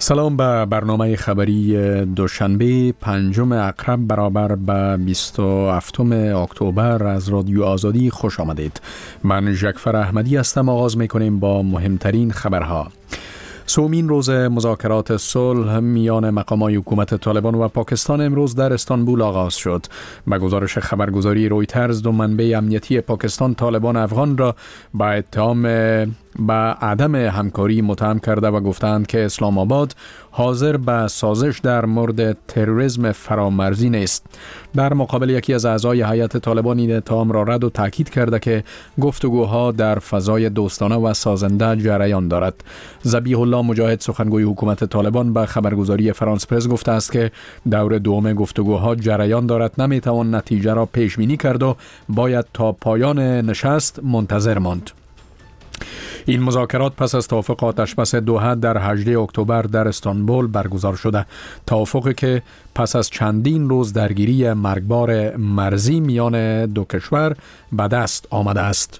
سلام به برنامه خبری دوشنبه 5 اکتبر برابر به 27 اکتبر از رادیو آزادی خوش آمدید. من ژکفر احمدی هستم. آغاز میکنیم با مهمترین خبرها. سومین روز مذاکرات صلح میان مقامات حکومت طالبان و پاکستان امروز در استانبول آغاز شد. به گزارش خبرگزاری رویترز، دو منبع امنیتی پاکستان طالبان افغان را به اتهام به عدم همکاری متهم کرده و گفتند که اسلام آباد حاضر به سازش در مورد تروریسم فرامرزی نیست. در مقابل یکی از اعضای هیئت طالبان این اتهام را رد و تاکید کرده که گفتگوها در فضای دوستانه و سازنده جریان دارد. ذبیح الله مجاهد، سخنگوی حکومت طالبان، به خبرگزاری فرانس پرس گفته است که دور دوم گفتگوها جریان دارد، نمیتوان نتیجه را پیش بینی کرد و باید تا پایان نشست منتظر ماند. این مذاکرات پس از توافق آتشبس دوحه در 18 اکتبر در استانبول برگزار شده. توافقی که پس از چندین روز درگیری مرگبار مرزی میان دو کشور به دست آمده است.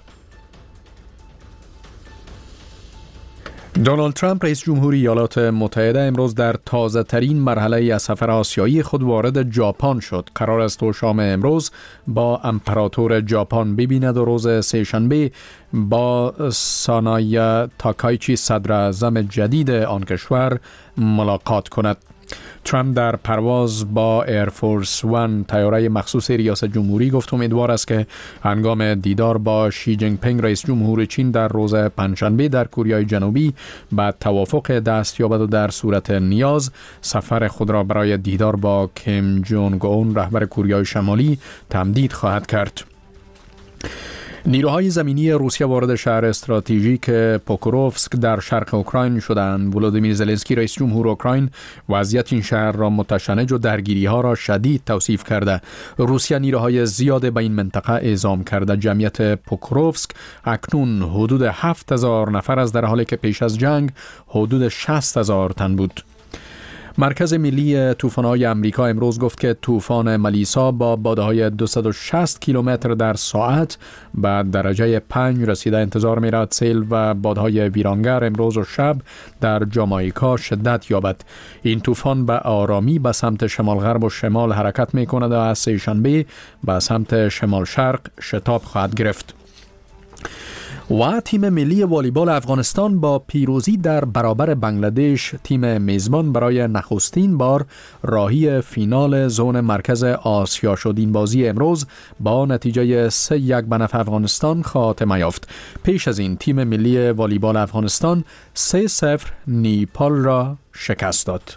دونالد ترامپ رئیس جمهوری ایالات متحده امروز در تازه ترین مرحله از سفر آسیایی خود وارد ژاپن شد. قرار است تا شام امروز با امپراتور ژاپن ببیند و روز سه‌شنبه با سانای تاکایچی صدر اعظم جدید آن کشور ملاقات کند. ترامپ در پرواز با ایرفورس وان، طیاره مخصوص ریاست جمهوری، گفت امیدوار است که هنگام دیدار با شی جینگ پینگ رئیس جمهور چین در روز پنجشنبه در کره جنوبی به توافق دست یابد و در صورت نیاز سفر خود را برای دیدار با کیم جونگ اون رهبر کره شمالی تمدید خواهد کرد. نیروهای زمینی روسیه وارد شهر استراتژیک پوکروفسک در شرق اوکراین شدند. ولودیمیر زلنسکی رئیس جمهور اوکراین وضعیت این شهر را متشنج و درگیری‌ها را شدید توصیف کرده. روسیه نیروهای زیاد به این منطقه اعزام کرده. جمعیت پوکروفسک اکنون حدود 7000 نفر است، در حالی که پیش از جنگ حدود 60000 تن بود. مرکز ملی طوفان‌های آمریکا امروز گفت که طوفان ملیسا با بادهای 260 کیلومتر در ساعت به درجه 5 رسیده. انتظار می‌رود سیل و بادهای ویرانگر امروز و شب در جامائیکا شدت یابد. این طوفان به آرامی به سمت شمال غرب و شمال حرکت می‌کند و از سه‌شنبه به سمت شمال شرق شتاب خواهد گرفت. و تیم ملی والیبال افغانستان با پیروزی در برابر بنگلادش، تیم میزبان برای نخستین بار راهی فینال زون مرکز آسیا شد. این بازی امروز با نتیجه 3-1 به نفع افغانستان خاتمه یافت. پیش از این تیم ملی والیبال افغانستان 3-0 نیپال را شکست داد.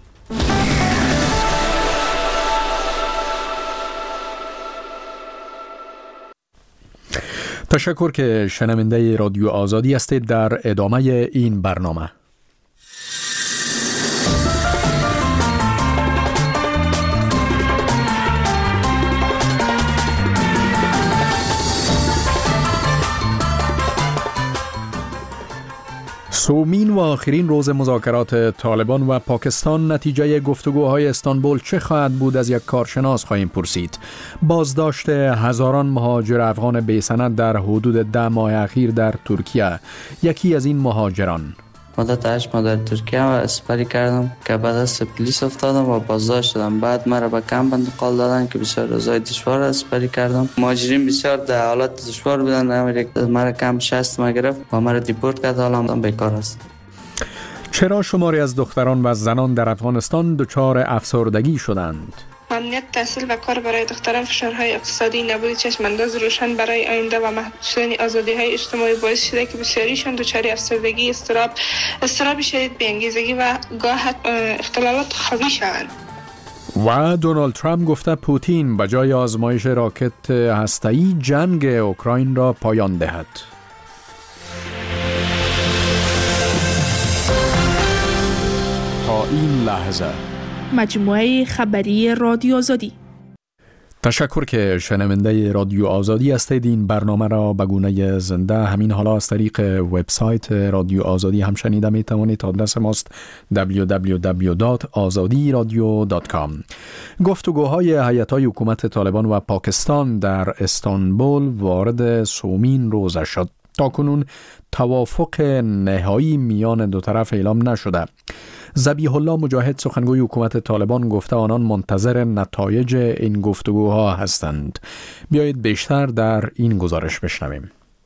تشکر که شنونده رادیو آزادی هستید. در ادامه این برنامه سومین و آخرین روز مذاکرات طالبان و پاکستان، نتیجه گفتگوهای استانبول چه خواهد بود؟ از یک کارشناس خواهیم پرسید. بازداشت هزاران مهاجر افغان بی‌سند در حدود 10 ماه اخیر در ترکیه. یکی از این مهاجران: مدت 8 ماه در ترکیه سپری کردم که بعد از پلیس افتادم و بازداشت شدم. بعد مرا به کمپ انتقال دادن که بسیار روزای دشوار سپری کردم. مهاجرین بسیار در حالت دشوار بودن. مرا کمپ 60 ماه گرفت و مرا دیپورت کرد. حالا هم بیکار است. چرا شماری از دختران و زنان در افغانستان دچار افسردگی شدند؟ امنیت تحصیل و کار برای دختران، فشارهای اقتصادی، نبود چشمانداز روشن برای آینده و محدود شدن آزادی‌های اجتماعی باعث شده که بسیاریشان دچار افسردگی، اضطراب شدید، بی‌انگیزگی و گاه اختلالات خوابی شوند. و دونالد ترامپ گفته پوتین به جای آزمایش راکت هسته‌ای جنگ اوکراین را پایان دهد. تا این لحظه مجموعه خبری رادیو آزادی. تشکر که شنونده رادیو آزادی هستید. این برنامه را به گونه زنده همین حالا از طریق وبسایت رادیو آزادی هم شنیده می توانید. آدرس ماست www.azadiradio.com. گفتگوهای هیئت‌های حکومت طالبان و پاکستان در استانبول وارد سومین روزه شد. تاکنون توافق نهایی میان دو طرف اعلام نشده. ذبیح الله مجاهد سخنگوی حکومت طالبان گفته آنان منتظر نتایج این گفتگوها هستند. بیایید بیشتر در این گزارش بشنویم.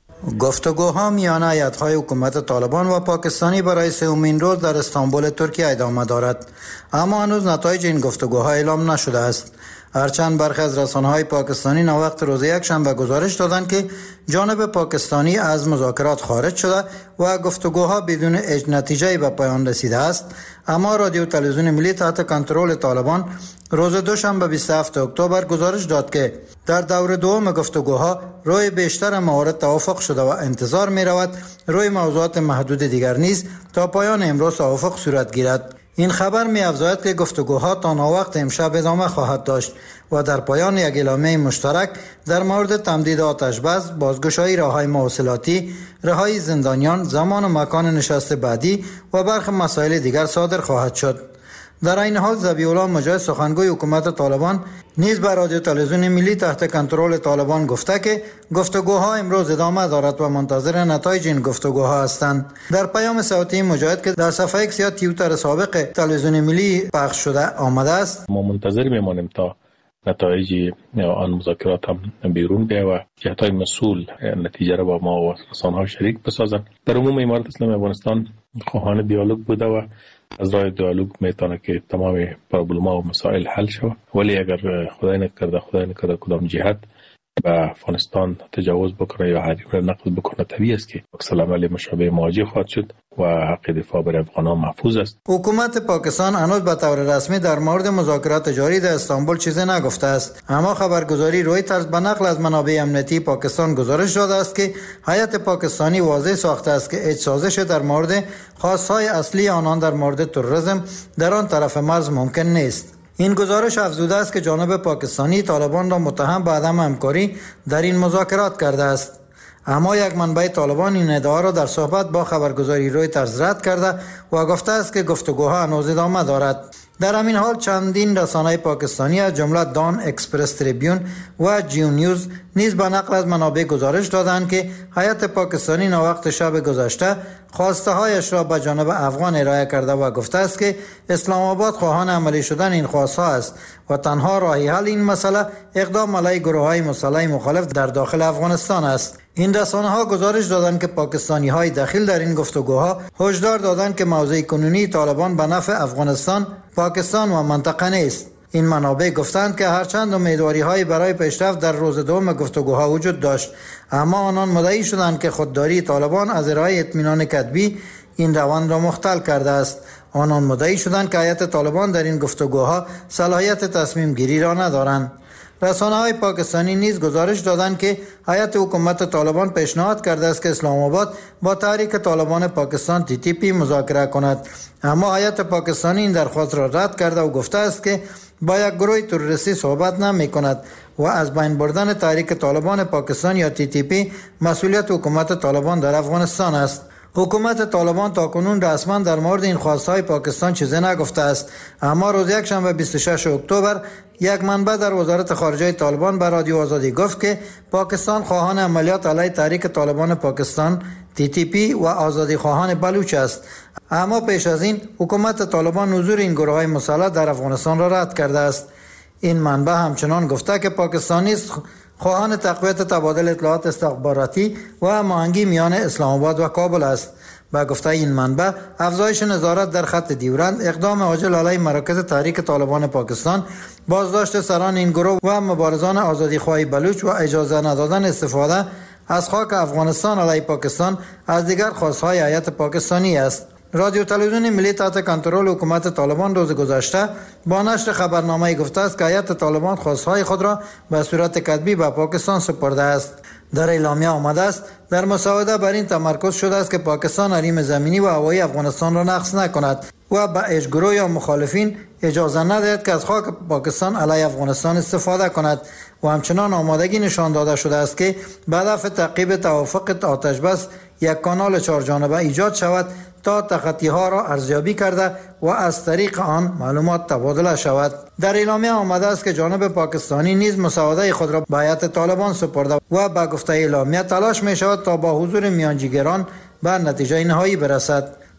گفتگوها میان هیئت‌های حکومت طالبان و پاکستانی برای سومین روز در استانبول ترکیه ادامه دارد، اما هنوز نتایج این گفتگوها اعلام نشده است. هرچند برخی از رسانه‌های پاکستانی نوقت روز یکشنبه گزارش دادند که جانب پاکستانی از مذاکرات خارج شده و گفتگوها بدون نتیجه به پایان رسیده است، اما رادیو تلویزیون ملی تحت کنترل طالبان روز دوشنبه 27 اکتبر گزارش داد که در دور دوم گفتگوها روی بیشتر موارد توافق شده و انتظار می رود روی موضوعات محدود دیگر نیز تا پایان امروز توافق صورت گیرد. این خبر می افزاید که گفتگوها تا ناوقت امشب ادامه خواهد داشت و در پایان یک اعلامیه مشترک در مورد تمدید آتش بس، بازگشایی راههای مواصلاتی، رهایی زندانیان، زمان و مکان نشست بعدی و برخی مسائل دیگر صادر خواهد شد. در این حال ذبیح الله مجاهد سخنگوی حکومت طالبان نیز به رادیو تلویزیون ملی تحت کنترل طالبان گفته که گفتگوها امروز ادامه دارد و منتظر نتایج این گفتگوها هستند. در پیام صوتی مجاهد که در صفحه ایکس یا توییتر سابق تلویزیون ملی پخش شده آمده است: ما منتظر میمانیم تا نتایج آن مذاکرات هم بیرون بیاید و جهت‌های مسئول نتیجه را با ما و رسانه‌ها شریک بسازند. در عموم امارت اسلامی افغانستان خواهان دیالوگ بوده و از راه دیالوگ میتونه که تمام پرابلم‌ها و مسائل حل شود، ولی اگر خدای نکرده کدام جهت به افغانستان تجاوز بکنه یا حریم را نقض بکنه، طبیعی است که عکس العمل مشابه مواجه خواهد شد و حق دفاع بر افغانان محفوظ است. حکومت پاکستان هنوز به طور رسمی در مورد مذاکرات جاری در استانبول چیزی نگفته است، اما خبرگزاری رویترز به نقل از منابع امنیتی پاکستان گزارش داده است که هیئت پاکستانی واضح ساخته است که هیچ سازش در مورد خواستهای اصلی آنان در مورد تروریسم در آن طرف مرز ممکن نیست. این گزارش افزوده است که جانب پاکستانی طالبان را متهم به عدم همکاری در این مذاکرات کرده است، اما یک منبع طالبان این ادعا را در صحبت با خبرگزاری رویترز رد کرده و گفته است که گفتگوها هنوز ادامه دارد. در همین حال چندین رسانه پاکستانی از جمله دان، اکسپرس تریبیون و جیو نیوز نیز به نقل از منابع گزارش دادند که هیئت پاکستانی ناوقت شب گذشته خواسته هایش را به جانب افغان ارائه کرده و گفته است که اسلام آباد خواهان عملی شدن این خواست ها است و تنها راه حل این مسئله اقدام علیه گروه های مسلح مخالف در داخل افغانستان است. این رسانه ها گزارش دادند که پاکستانی های دخیل در این گفتگوها هشدار دادند که موضع کنونی طالبان به نفع افغانستان، پاکستان و منطقه نیست. این منابع گفتند که هرچند امیدواری‌های برای پیشرفت در روز دوم گفتگوها وجود داشت، اما آنان مدعی شدند که خودداری طالبان از ارائه اطمینان کتبی این روند را مختل کرده است. آنان مدعی شدند که هیئت طالبان در این گفتگوها صلاحیت تصمیم گیری را ندارند. رسانه‌های پاکستانی نیز گزارش دادند که هیئت حکومت طالبان پیشنهاد کرده است که اسلام آباد با تحریک طالبان پاکستان TTP مذاکره کند، اما هیئت پاکستانی این درخواست را رد کرده و گفته است که با یک گروه تروریستی صحبت نمی کند و از بین بردن تحریک طالبان پاکستان یا TTP مسئولیت حکومت طالبان در افغانستان است. حکومت طالبان تاکنون رسما در مورد این خواستهای پاکستان چیزی نگفته است، اما روز یکشنبه 26 اکتبر یک منبع در وزارت خارجه طالبان به رادیو آزادی گفت که پاکستان خواهان عملیات علیه تحریک طالبان پاکستان TTP و آزادی خواهان بلوچ است، اما پیش از این حکومت طالبان حضور این گروه‌های مسلح در افغانستان را رد کرده است. این منبع همچنان گفته که پاکستانی خواهان تقویت تبادل اطلاعات استخباراتی و هماهنگی میان اسلام آباد و کابل است. با گفته این منبع افزایش نظارت در خط دیورند، اقدام عاجل علیه مراکز تحریک طالبان پاکستان، بازداشت سران این گروه و مبارزان آزادیخواه بلوچ و اجازه ندادن استفاده از خاک افغانستان علیه پاکستان از دیگر خواستهای هیئت پاکستانی است. رادیو تلویزیون ملی تحت کنترل حکومت طالبان روز گذشته با نشر خبرنامه‌ای گفته است که هیئت طالبان خواستهای خود را به صورت کتبی به پاکستان سپرده است. در اعلامیه آمده است در مساعده بر این تمرکز شده است که پاکستان حریم زمینی و هوایی افغانستان را نقض نکند و به هیچ گروه یا مخالفین اجازه ندهد که از خاک پاکستان علیه افغانستان استفاده کند و همچنان آمادگی نشان داده شده است که به هدف تعقیب توافق آتش بس یک کانال چهارجانبه ایجاد شود تا تخطی ها را ارزیابی کرده و از طریق آن معلومات تبادله شود. در اعلامیه آمده است که جانب پاکستانی نیز مساعده خود را به هیئت طالبان سپرده و به گفته اعلامیه تلاش می شود تا با حضور میانجیگران به نتیجه نهایی برسد.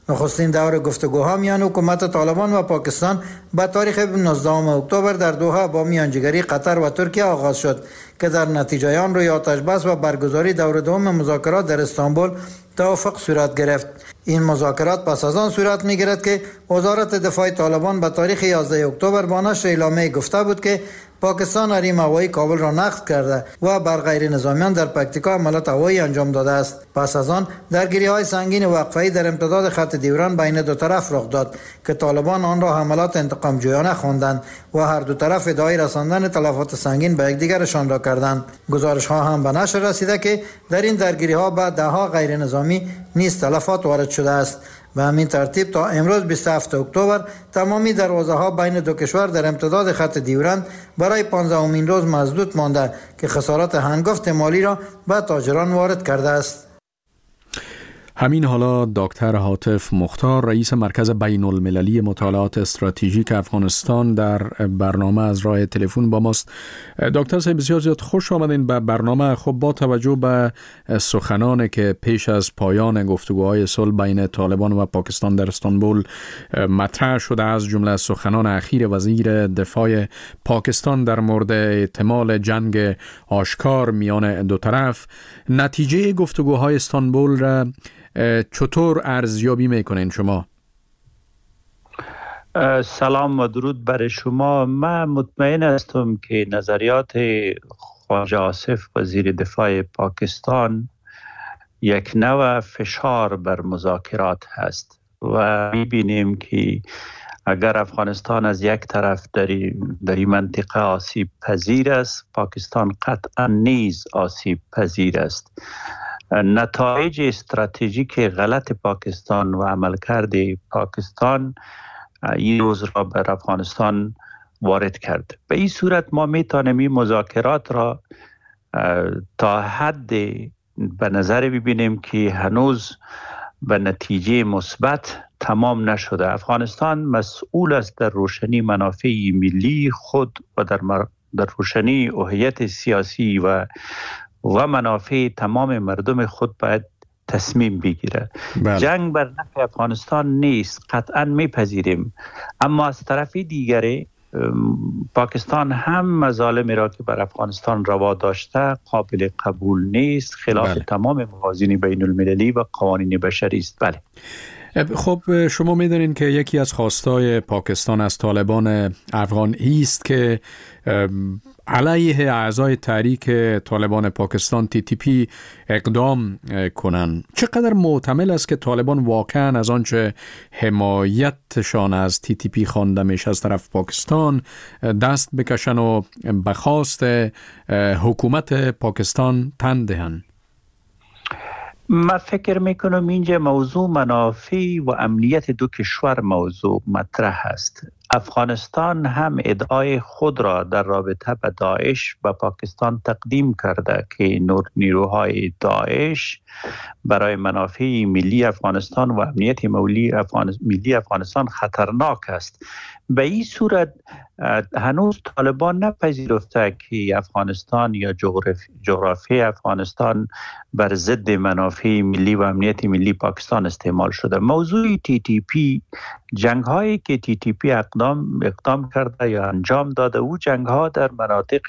نخستین دور گفتگوها میان حکومت طالبان و پاکستان به تاریخ 19 اکتبر در دوحه با میانجیگری قطر و ترکیه آغاز شد که در نتیجه آن روی آتش بس و برگزاری دور دوم مذاکرات در استانبول توافق صورت گرفت. این مذاکرات پس از آن صورت می‌گیرد که وزارت دفاع طالبان به تاریخ 11 اکتبر با نشر اعلامیه گفته بود که پاکستان حریم هوایی کابل را نقض کرده و بر غیر نظامیان در پکتیکا عملیات هوایی انجام داده است. پس از آن درگیری‌های سنگین وقفه‌ای در امتداد خط دیوران بین دو طرف رخ داد که طالبان آن را حملات انتقام جویانه خواندند و هر دو طرف ادعای رساندن تلفات سنگین به یکدیگرشان را کردند. گزارش‌ها هم به نشر رسیده که در این درگیری‌ها به ده‌ها غیر نظامی نیز تلفات وارد شده است. به همین ترتیب تا امروز 27 اکتبر تمامی دروازه‌ها بین دو کشور در امتداد خط دیورند برای 15مین روز مسدود مانده که خسارات هنگفت مالی را به تاجران وارد کرده است. همین حالا دکتر هاتف مختار رئیس مرکز بین المللی مطالعات استراتژیک افغانستان در برنامه از راه تلفن با ماست. دکتر صاحب بسیار زیاد خوش آمدین به برنامه. خب با توجه به سخنانی که پیش از پایان گفتگوهای صلح بین طالبان و پاکستان در استانبول مطرح شده، از جمله سخنان اخیر وزیر دفاع پاکستان در مورد احتمال جنگ آشکار میان دو طرف، نتیجه گفتگوهای استانبول را چطور ارزیابی میکنین شما؟ سلام و درود بر شما. من مطمئن هستم که نظریات خواجه آصف وزیر دفاع پاکستان یک نوع فشار بر مذاکرات هست و میبینیم که اگر افغانستان از یک طرف در این منطقه آسیب پذیر است، پاکستان قطعا نیز آسیب پذیر است. نتایج استراتژیک غلط پاکستان و عملکرد پاکستان این روز را بر افغانستان وارد کرد. به این صورت ما میتونیم این مذاکرات را تا حد به نظر ببینیم که هنوز به نتیجه مثبت تمام نشده. افغانستان مسئول است در روشنی منافع ملی خود و در روشنی هویت سیاسی و منافع تمام مردم خود باید تصمیم بگیره. جنگ بر نفع افغانستان نیست، قطعا میپذیریم، اما از طرف دیگری پاکستان هم مظالمی را که بر افغانستان روا داشته قابل قبول نیست، خلاف تمام موازین بین المللی و قوانین بشری است. بله. خب شما میدونین که یکی از خواستای پاکستان از طالبان افغان است که علیه اعضای تحریک طالبان پاکستان TTP اقدام کنند. چقدر محتمل است که طالبان واقعا از آنچه حمایتشان از TTP خوانده میشه از طرف پاکستان دست بکشن و به خواست حکومت پاکستان تن دهند؟ من فکر میکنم اینجا موضوع منافع و امنیت دو کشور موضوع مطرح است. افغانستان هم ادعای خود را در رابطه با داعش به پاکستان تقدیم کرده که نیروهای داعش برای منافع ملی افغانستان و امنیت ملی افغانستان خطرناک است. به این صورت هنوز طالبان نپذیرفته که افغانستان یا جغرافی افغانستان بر ضد منافع ملی و امنیت ملی پاکستان استعمال شده. موضوع TTP، جنگ هایی که TTP اقدام کرده یا انجام داده، او جنگ ها در مناطق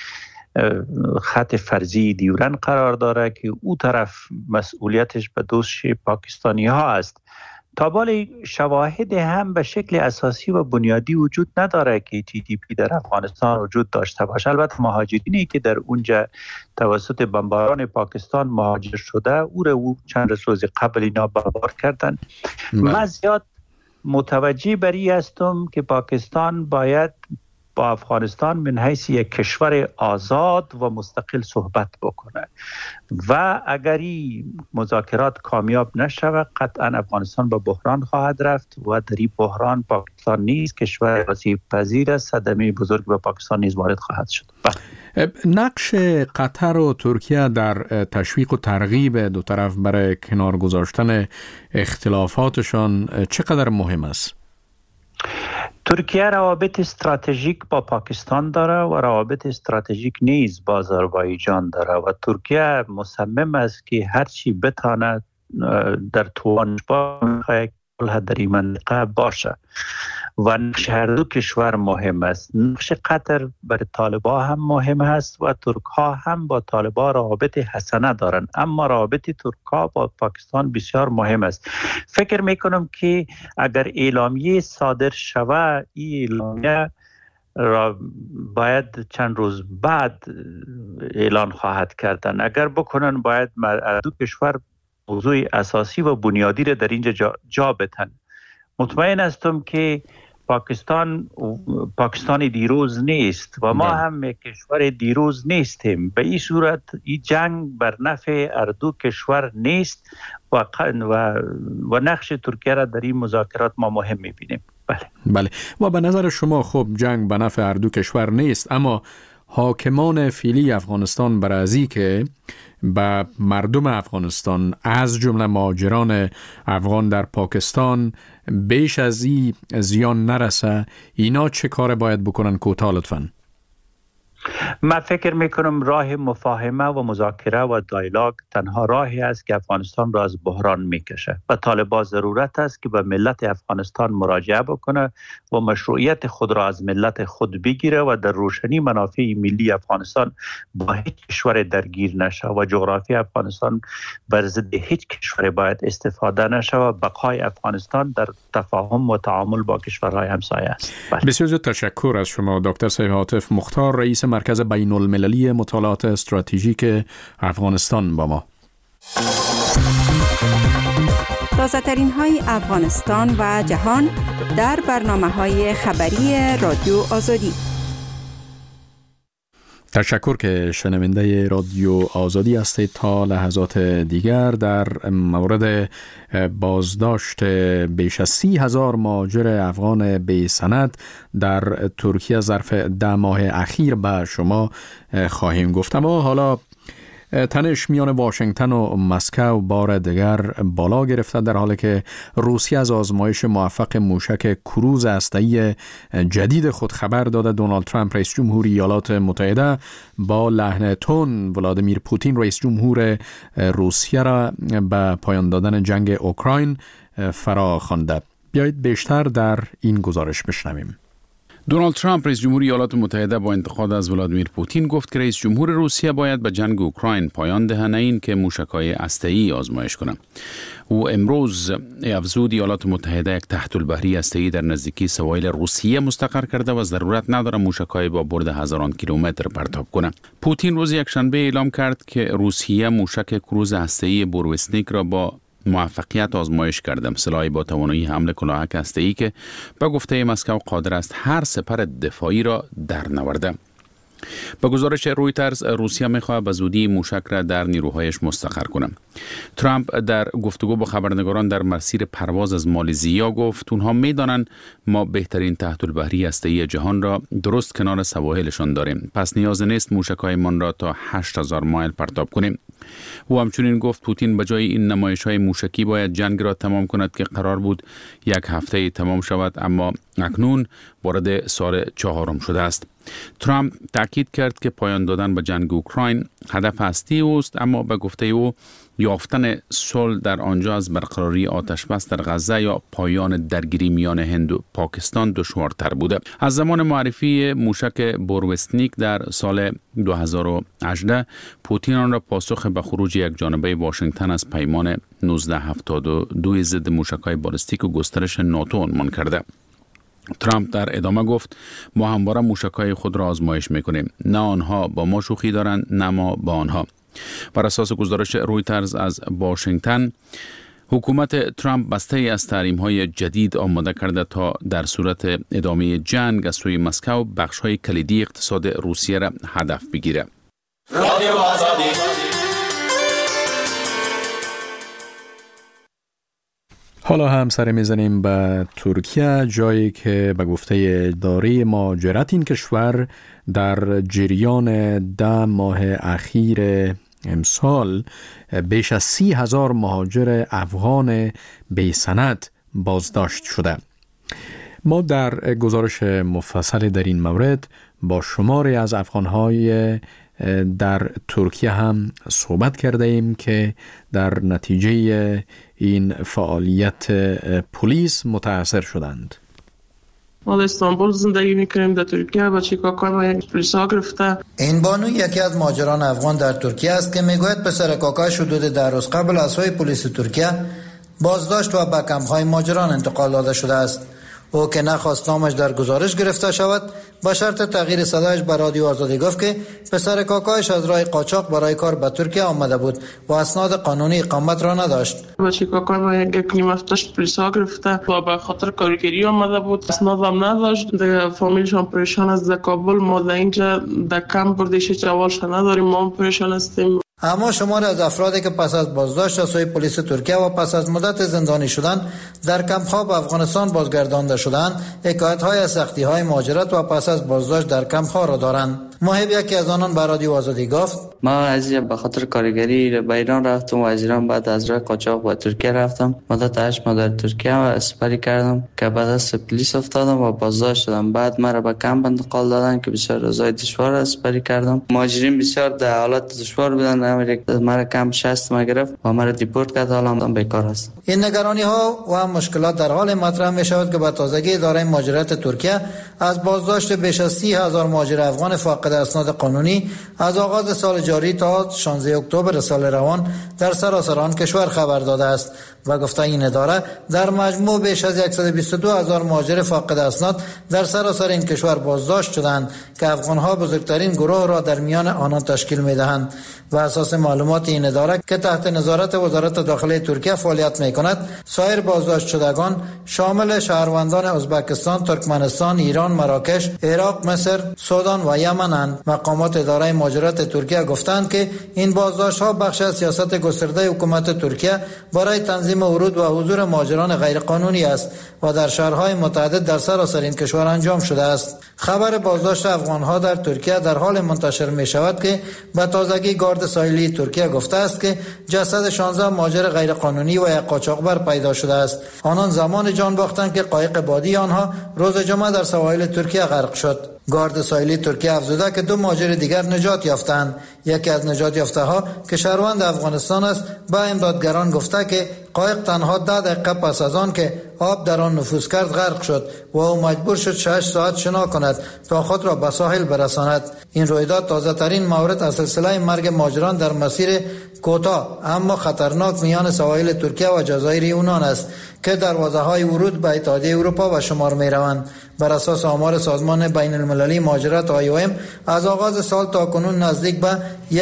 خط فرضی دیورن قرار داره که او طرف مسئولیتش به دوش پاکستانی ها است. تابال شواهد هم به شکل اساسی و بنیادی وجود نداره که TTP در افغانستان وجود داشته باشه. البته مهاجرینی که در اونجا توسط بمباران پاکستان مهاجر شده او چند روز قبل اینا بمبار کردن. من زیاد متوجه بر این هستم که پاکستان باید با افغانستان من حیث یک کشور آزاد و مستقل صحبت بکنه و اگر این مذاکرات کامیاب نشود قطعا افغانستان به بحران خواهد رفت و در این بحران پاکستان نیز کشور آسیب پذیر است، صدمه بزرگ به پاکستان نیز وارد خواهد شد. نقش قطر و ترکیه در تشویق و ترغیب دو طرف برای کنار گذاشتن اختلافاتشان چقدر مهم است؟ ترکیه روابط استراتژیک با پاکستان داره و روابط استراتژیک نیز با آذربایجان داره و ترکیه مصمم است که هرچی بتانه در توانش با صلح در این منطقه باشه و نقش هر دو کشور مهم است. نقش قطر برای طالبان هم مهم است و ترک ها هم با طالبان روابط حسنه دارند، اما روابط ترک ها با پاکستان بسیار مهم است. فکر میکنم که اگر اعلامیه صادر شود، این اعلامیه را باید چند روز بعد اعلان خواهد کردن. اگر بکنن باید دو کشور موضوع اساسی و بنیادی را در اینجا جا بتن. مطمئن هستم که پاکستان دیروز نیست و ما هم یک کشور دیروز نیستیم. به این صورت این جنگ بر نفع اردو کشور نیست و نقش ترکیه را در این مذاکرات ما مهم می‌بینیم. بله. و به نظر شما خب جنگ به نفع اردو کشور نیست، اما حاکمان فعلی افغانستان برای ازی که به مردم افغانستان از جمله مهاجران افغان در پاکستان بیش از این زیان نرسه، اینا چه کار باید بکنن کوتاه لطفاً؟ من فکر میکنم راه مفاهمه و مذاکره و دیالوگ تنها راهی است که افغانستان را از بحران میکشه و طالبان ضرورت است که به ملت افغانستان مراجعه بکنه و مشروعیت خود را از ملت خود بگیره و در روشنی منافع ملی افغانستان با هیچ کشور درگیر نشه و جغرافی افغانستان بر ضد هیچ کشور باید استفاده نشه و بقای افغانستان در تفاهم و تعامل با کشورهای همسایه است. بسیار زیاد تشکر از شما دکتر سیف هاتف مختار، رئیس مرکز بین المللی مطالعات استراتژیک افغانستان با ما. تازه ترین های افغانستان و جهان در برنامه‌های خبری رادیو آزادی. تشکر که شنونده رادیو آزادی هستید. تا لحظات دیگر در مورد بازداشت بیش از 30,000 مهاجر افغان بی سند در ترکیه ظرف 10 ماه اخیر به شما خواهیم گفت. اما حالا تنش میان واشنگتن و مسکو بار دیگر بالا گرفته، در حالی که روسیه از آزمایش موفق موشک کروز هسته‌ای جدید خود خبر داده. دونالد ترامپ رئیس جمهور ایالات متحده با لحن تند ولادیمیر پوتین رئیس جمهور روسیه را به پایان دادن جنگ اوکراین فرا خوانده. بیایید بیشتر در این گزارش بشنویم. دونالد ترامپ رئیس جمهور ایالات متحده با انتقاد از ولادیمیر پوتین گفت که رئیس جمهور روسیه باید به جنگ اوکراین پایان دهد، نه این که موشک‌های هسته‌ای آزمایش کنند. او امروز افزود ایالات متحده یک تحت البحری هسته‌ای در نزدیکی سواحل روسیه مستقر کرده و ضرورت نداره موشک‌های با برد هزاران کیلومتر پرتاب کنه. پوتین روز یکشنبه اعلام کرد که روسیه موشک کروز هسته‌ای بوروسنیک را با موفقیت آزمایش کردم، سلاحی با توانایی حمل کلاهک هسته‌ای که به گفته مسکو قادر است هر سپر دفاعی را در نورده. به گزارش رویترز روسیه می‌خواهد به زودی موشک را در نیروهایش مستقر کند. ترامپ در گفتگو با خبرنگاران در مسیر پرواز از مالزیا گفت اونها می‌دانند ما بهترین تحت البحری هسته‌ای جهان را درست کنار سواحلشان داریم، پس نیاز نیست موشک‌هایمان را تا 8000 مایل پرتاب کنیم. او همچنین گفت پوتین به جای این نمایش‌های موشکی باید جنگ را تمام کند که قرار بود 1 هفته تمام شود، اما اکنون وارد سال 4 شده است. ترامپ تاکید کرد که پایان دادن به جنگ اوکراین هدف اصلی اوست، اما به گفته او یافتن صلح در آنجا از برقراری آتش بس در غزه یا پایان درگیری میان هند و پاکستان دشوارتر بوده. از زمان معرفی موشک بوروسنیک در سال 2018 پوتین آن را پاسخ به خروج یک جانبه واشنگتن از پیمان 1972 ضد موشک‌های بالستیک و گسترش ناتو عنوان کرده. ترامپ در ادامه گفت ما همواره موشک‌های خود را آزمایش می‌کنیم، نه آنها با ما شوخی دارند نه ما با آنها. بر اساس گزارش رویترز از واشنگتن، حکومت ترامپ بسته‌ای از تحریم‌های جدید آماده کرده تا در صورت ادامه جنگ از سوی مسکو بخش‌های کلیدی اقتصاد روسیه را هدف بگیرد. رادیو آزادی. حالا هم سر میزنیم به ترکیه، جایی که به گفته اداره مهاجرت این کشور در جریان 10 ماه اخیر امسال بیش از 30,000 مهاجر افغان بی سند بازداشت شده. ما در گزارش مفصل در این مورد با شماری از افغانهای در ترکیه هم صحبت کرده ایم که در نتیجه این فعالیت پلیس متاثر شدند. ما در استانبول زندگی میکنیم، در ترکیه بچه کاکای ما یک پلیس ها گرفته. این بانو یکی از مهاجران افغان در ترکیه است که میگوید پسر کاکایش حدود 10 روز قبل از سوی پلیس ترکیه بازداشت و به کمپ‌های مهاجران انتقال داده شده است. او که نخواست نامش در گزارش گرفته شود با شرط تغییر صدایش به رادیو آزادی گفت که پسر کاکایش از راه قاچاق برای کار به ترکیه آمده بود و اسناد قانونی اقامت را نداشت. بچه کاکای ما یک نیم هفتهش پلیس ها گرفته و به خاطر کارگری آمده بود، اسناد هم نداشت. دیگه فامیلش هم پریشان است. در کابل ما در اینجا در کمپ بردیش جوالش نداریم، ما هم پریشان هستیم. اما شمار از افرادی که پس از بازداشت از سوی پلیس ترکیه و پس از مدت زندانی شدن در کمپ‌ها به افغانستان بازگردانده شدند، حکایت‌های از سختی‌های مهاجرت و پس از بازداشت در کمپ‌ها را دارند. محب یکی از آنان به رادیو آزادی گفت: ما از به خاطر کارگری به ایران رفتم و از ایران بعد از راه قاچاق به ترکیه رفتم. مدت 8 ماه در ترکیه سپری کردم که بعد از پلیس افتادم و بازداشت شدم. بعد مرا به کمپ انتقال دادن که بسیار روزای دشوار سپری کردم. مهاجرین بسیار در حالت دشوار بودن. مرا کمپ 60 ما گرفت و مرا دیپورت کرد. حالا هم بیکار هستم. این نگرانی‌ها و مشکلات در حال مطرح می‌شود که به تازگی اداره مهاجرت ترکیه از بازداشت بیش از 30,000 مهاجر افغان فاقد اسناد قانونی از آغاز سال جاری تا 16 اکتبر سال روان در سراسر آن کشور خبر داده است و گفته این اداره در مجموع بیش از 122,000 مهاجر فاقد اسناد در سراسر این کشور بازداشت شدند که افغان‌ها بزرگترین گروه را در میان آنان تشکیل می‌دهند. و اساس معلومات این اداره که تحت نظارت وزارت داخلی ترکیه فعالیت می‌کند، سایر بازداشت شدگان شامل شهروندان ازبکستان، ترکمنستان، ایران، مراکش، عراق، مصر، سودان و یمن‌اند. مقامات اداره مهاجرت ترکیه گفتند که این بازداشت‌ها بخش از سیاست گسترده حکومت ترکیه برای تنظیم ورود و حضور مهاجران غیرقانونی است و در شهرهای متعدد در سراسر این کشور انجام شده است. خبر بازداشت افغان‌ها در ترکیه در حال منتشر می‌شود که به تازگی گارد ساحلی ترکیه گفته است که جسد 16 مهاجر غیرقانونی و یک قاچاقبر پیدا شده است. آنان زمان جان باختند که قایق بادی آنها روز جمعه در سواحل ترکیه غرق شد. گارد ساحلی ترکیه افزوده که 2 مهاجر دیگر نجات یافتند. یکی از نجات یافته‌ها که شهروند افغانستان است به امدادگران گفته که قایق تنها 10 دقیقه پس از آن که آب در آن نفوذ کرد غرق شد و او مجبور شد 6 ساعت شنا کند تا خود را به ساحل برساند. این رویداد تازه ترین مورد از سلسله مرگ مهاجران در مسیر کوتاه اما خطرناک میان سواحل ترکیه و جزایر یونان است که دروازه‌های ورود به اتحادیه اروپا به شمار می‌روند. بر اساس آمار سازمان بین المللی مهاجرت IOM از آغاز سال تا کنون نزدیک به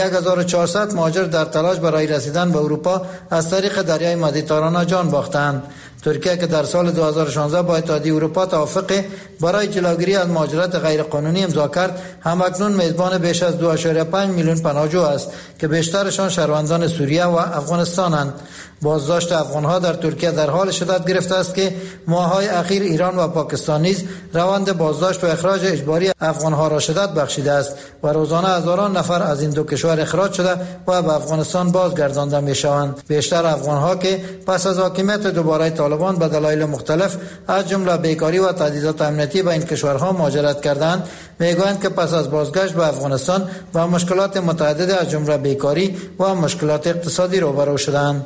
1400 مهاجر در تلاش برای رسیدن به اروپا از طریق دریای مدیترانه جان باختند. ترکیه که در سال 2016 با اتحادیه اروپا توافق برای جلوگیری از مهاجرت غیرقانونی امضا کرد، همکنون میزبان بیش از 2.5 میلیون پناهجو است که بیشترشان شهروندان سوریه و افغانستانند. بازداشت افغان‌ها در ترکیه در حال شدت گرفته است که ماه‌های اخیر ایران و پاکستان نیز روند بازداشت و اخراج اجباری افغان‌ها را شدت بخشیده است و روزانه هزاران نفر از این دو کشور اخراج شده و به افغانستان بازگردانده می‌شوند. بیشتر افغان‌ها که پس از حاکمیت دوباره طالبان به دلایل مختلف از جمله بیکاری و تهدیدات امنیتی به این کشورها مهاجرت کردند، میگویند که پس از بازگشت به افغانستان با مشکلات متعدد از جمله بیکاری و مشکلات اقتصادی روبرو شدند.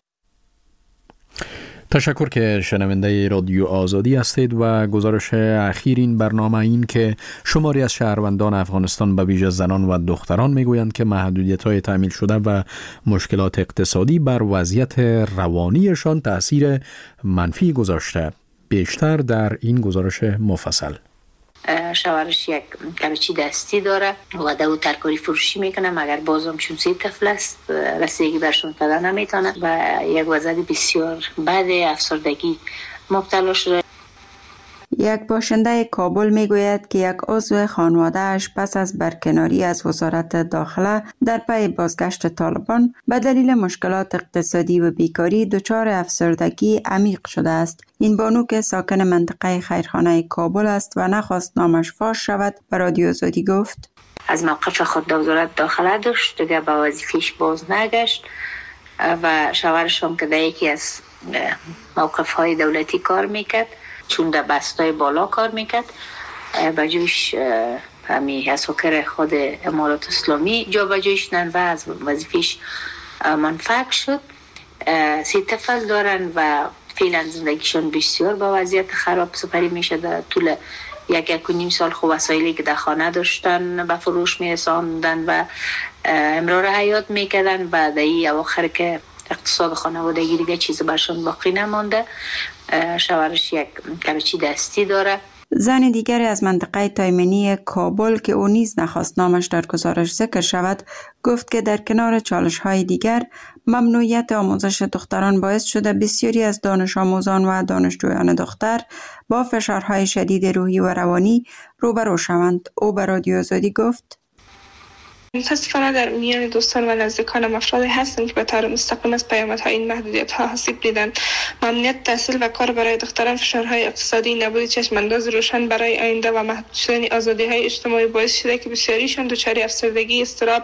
تشکر که شنونده رادیو آزادی هستید و گزارش اخیر این برنامه این که شماری از شهروندان افغانستان به ویژه زنان و دختران میگویند که محدودیت‌های تعمیل شده و مشکلات اقتصادی بر وضعیت روانیشان تأثیر منفی گذاشته. بیشتر در این گزارش مفصل. شوهرش یک کلوچی دستی داره و دو ترکاری فروشی میکنه، مگر بازم چون 3 طفل است رسیدگی برشون پیدا نمیتونه و یک وضعیت بسیار بد افسردگی مبتلا شده. یک باشنده کابل میگوید که یک عضو خانواده‌اش پس از برکناری از وزارت داخله در پی بازگشت طالبان به دلیل مشکلات اقتصادی و بیکاری دچار افسردگی عمیق شده است. این بانو که ساکن منطقه خیرخانه کابل است و نخواست نامش فاش شود به رادیو آزادی گفت: از موقف خود وزارت داخله داشت، دیگه به وظیفه‌اش باز نگشت و شوهرش هم که در یکی از موقف‌های دولتی کار میکرد، چون در بستای بالا کار میکرد، بجوش همی اساکر خود امارات اسلامی جابجایی شدن و از وظیفش منفعل شد. 3 طفل دارن و فعلا زندگیشون بسیار با وضعیت خراب سپری میشه. در طول 1.5 سال خب وسایلی که در خانه داشتن به فروش میرساندن و امرار حیات میکردن. و در این اواخر که اقتصاد خانوادگی دیگه چیز برشون باقی نمانده. شوهرش یک کلوچی دستی داره. زن دیگری از منطقه تایمنی کابل که او نیز نخواست نامش در گزارش ذکر شود گفت که در کنار چالش‌های دیگر ممنوعیت آموزش دختران باعث شده بسیاری از دانش آموزان و دانشجویان دختر با فشارهای شدید روحی و روانی روبرو شوند. او به رادیو آزادی گفت: متاسفانه در میان دوستان و نزدیکانم افرادی هستند که به طور مستقیم از پیامدهای این محدودیت‌ها آسیب دیدند. ممنوعیت تحصیل و کار برای دختران، فشارهای اقتصادی، نبود چشم‌انداز روشن برای آینده و محدود شدن آزادی‌های اجتماعی باعث شده که بسیاریشان دچار افسردگی،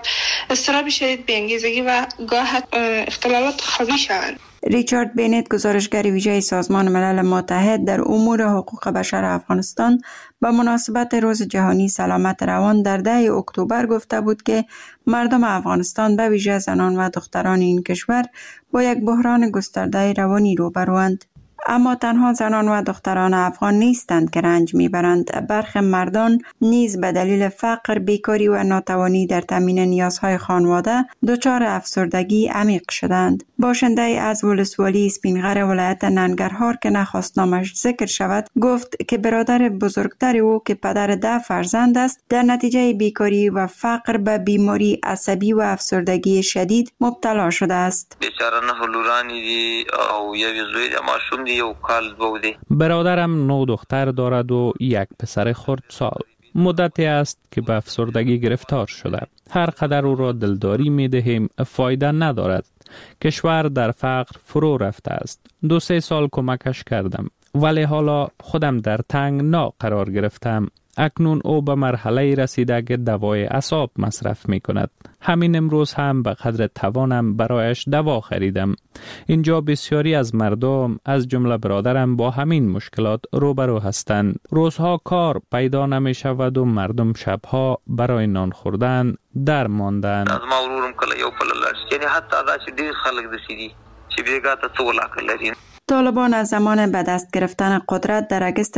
اضطراب شدید، بی‌انگیزگی و گاه اختلالات خوابی شوند. ریچارد بینت، گزارشگر ویژه سازمان ملل متحد در امور حقوق بشر افغانستان، به مناسبت روز جهانی سلامت روان در 10 اکتبر گفته بود که مردم افغانستان به ویژه زنان و دختران این کشور با یک بحران گسترده روانی روبروند. اما تنها زنان و دختران افغان نیستند که رنج میبرند. برخی مردان نیز به دلیل فقر، بیکاری و ناتوانی در تامین نیازهای خانواده دچار افسردگی عمیق شدند. باشنده از ولسوالی اسپینغر ولایت ننگرهار که نخواست نامش ذکر شود گفت که برادر بزرگتر او که پدر 10 فرزند است در نتیجه بیکاری و فقر به بیماری عصبی و افسردگی شدید مبتلا شده است. بیچاره نه لورانی دی او یوی زوی ماشوم دی او کال بودی. برادرم 9 دختر دارد و 1 پسر خردسال. مدتی است که به افسردگی گرفتار شده. هر قدر او را دلداری می دهیم فایده ندارد. کشور در فقر فرو رفته است. 2-3 سال کمکش کردم ولی حالا خودم در تنگنا قرار گرفتم. اکنون او به مرحله رسیده که دوای اعصاب مصرف می کند. همین امروز هم به قدر توانم برایش دوا خریدم. اینجا بسیاری از مردم از جمله برادرم با همین مشکلات روبرو هستند. روزها کار پیدا نمی شود و مردم شبها برای نان خوردن در ماندن. از ما ورورم کله یو پللش یعنی حتی داسې ډیر خلک دسیدي چې بیګا ته څو ولاکه لري. طالبان از زمان به دست گرفتن قدرت در اگست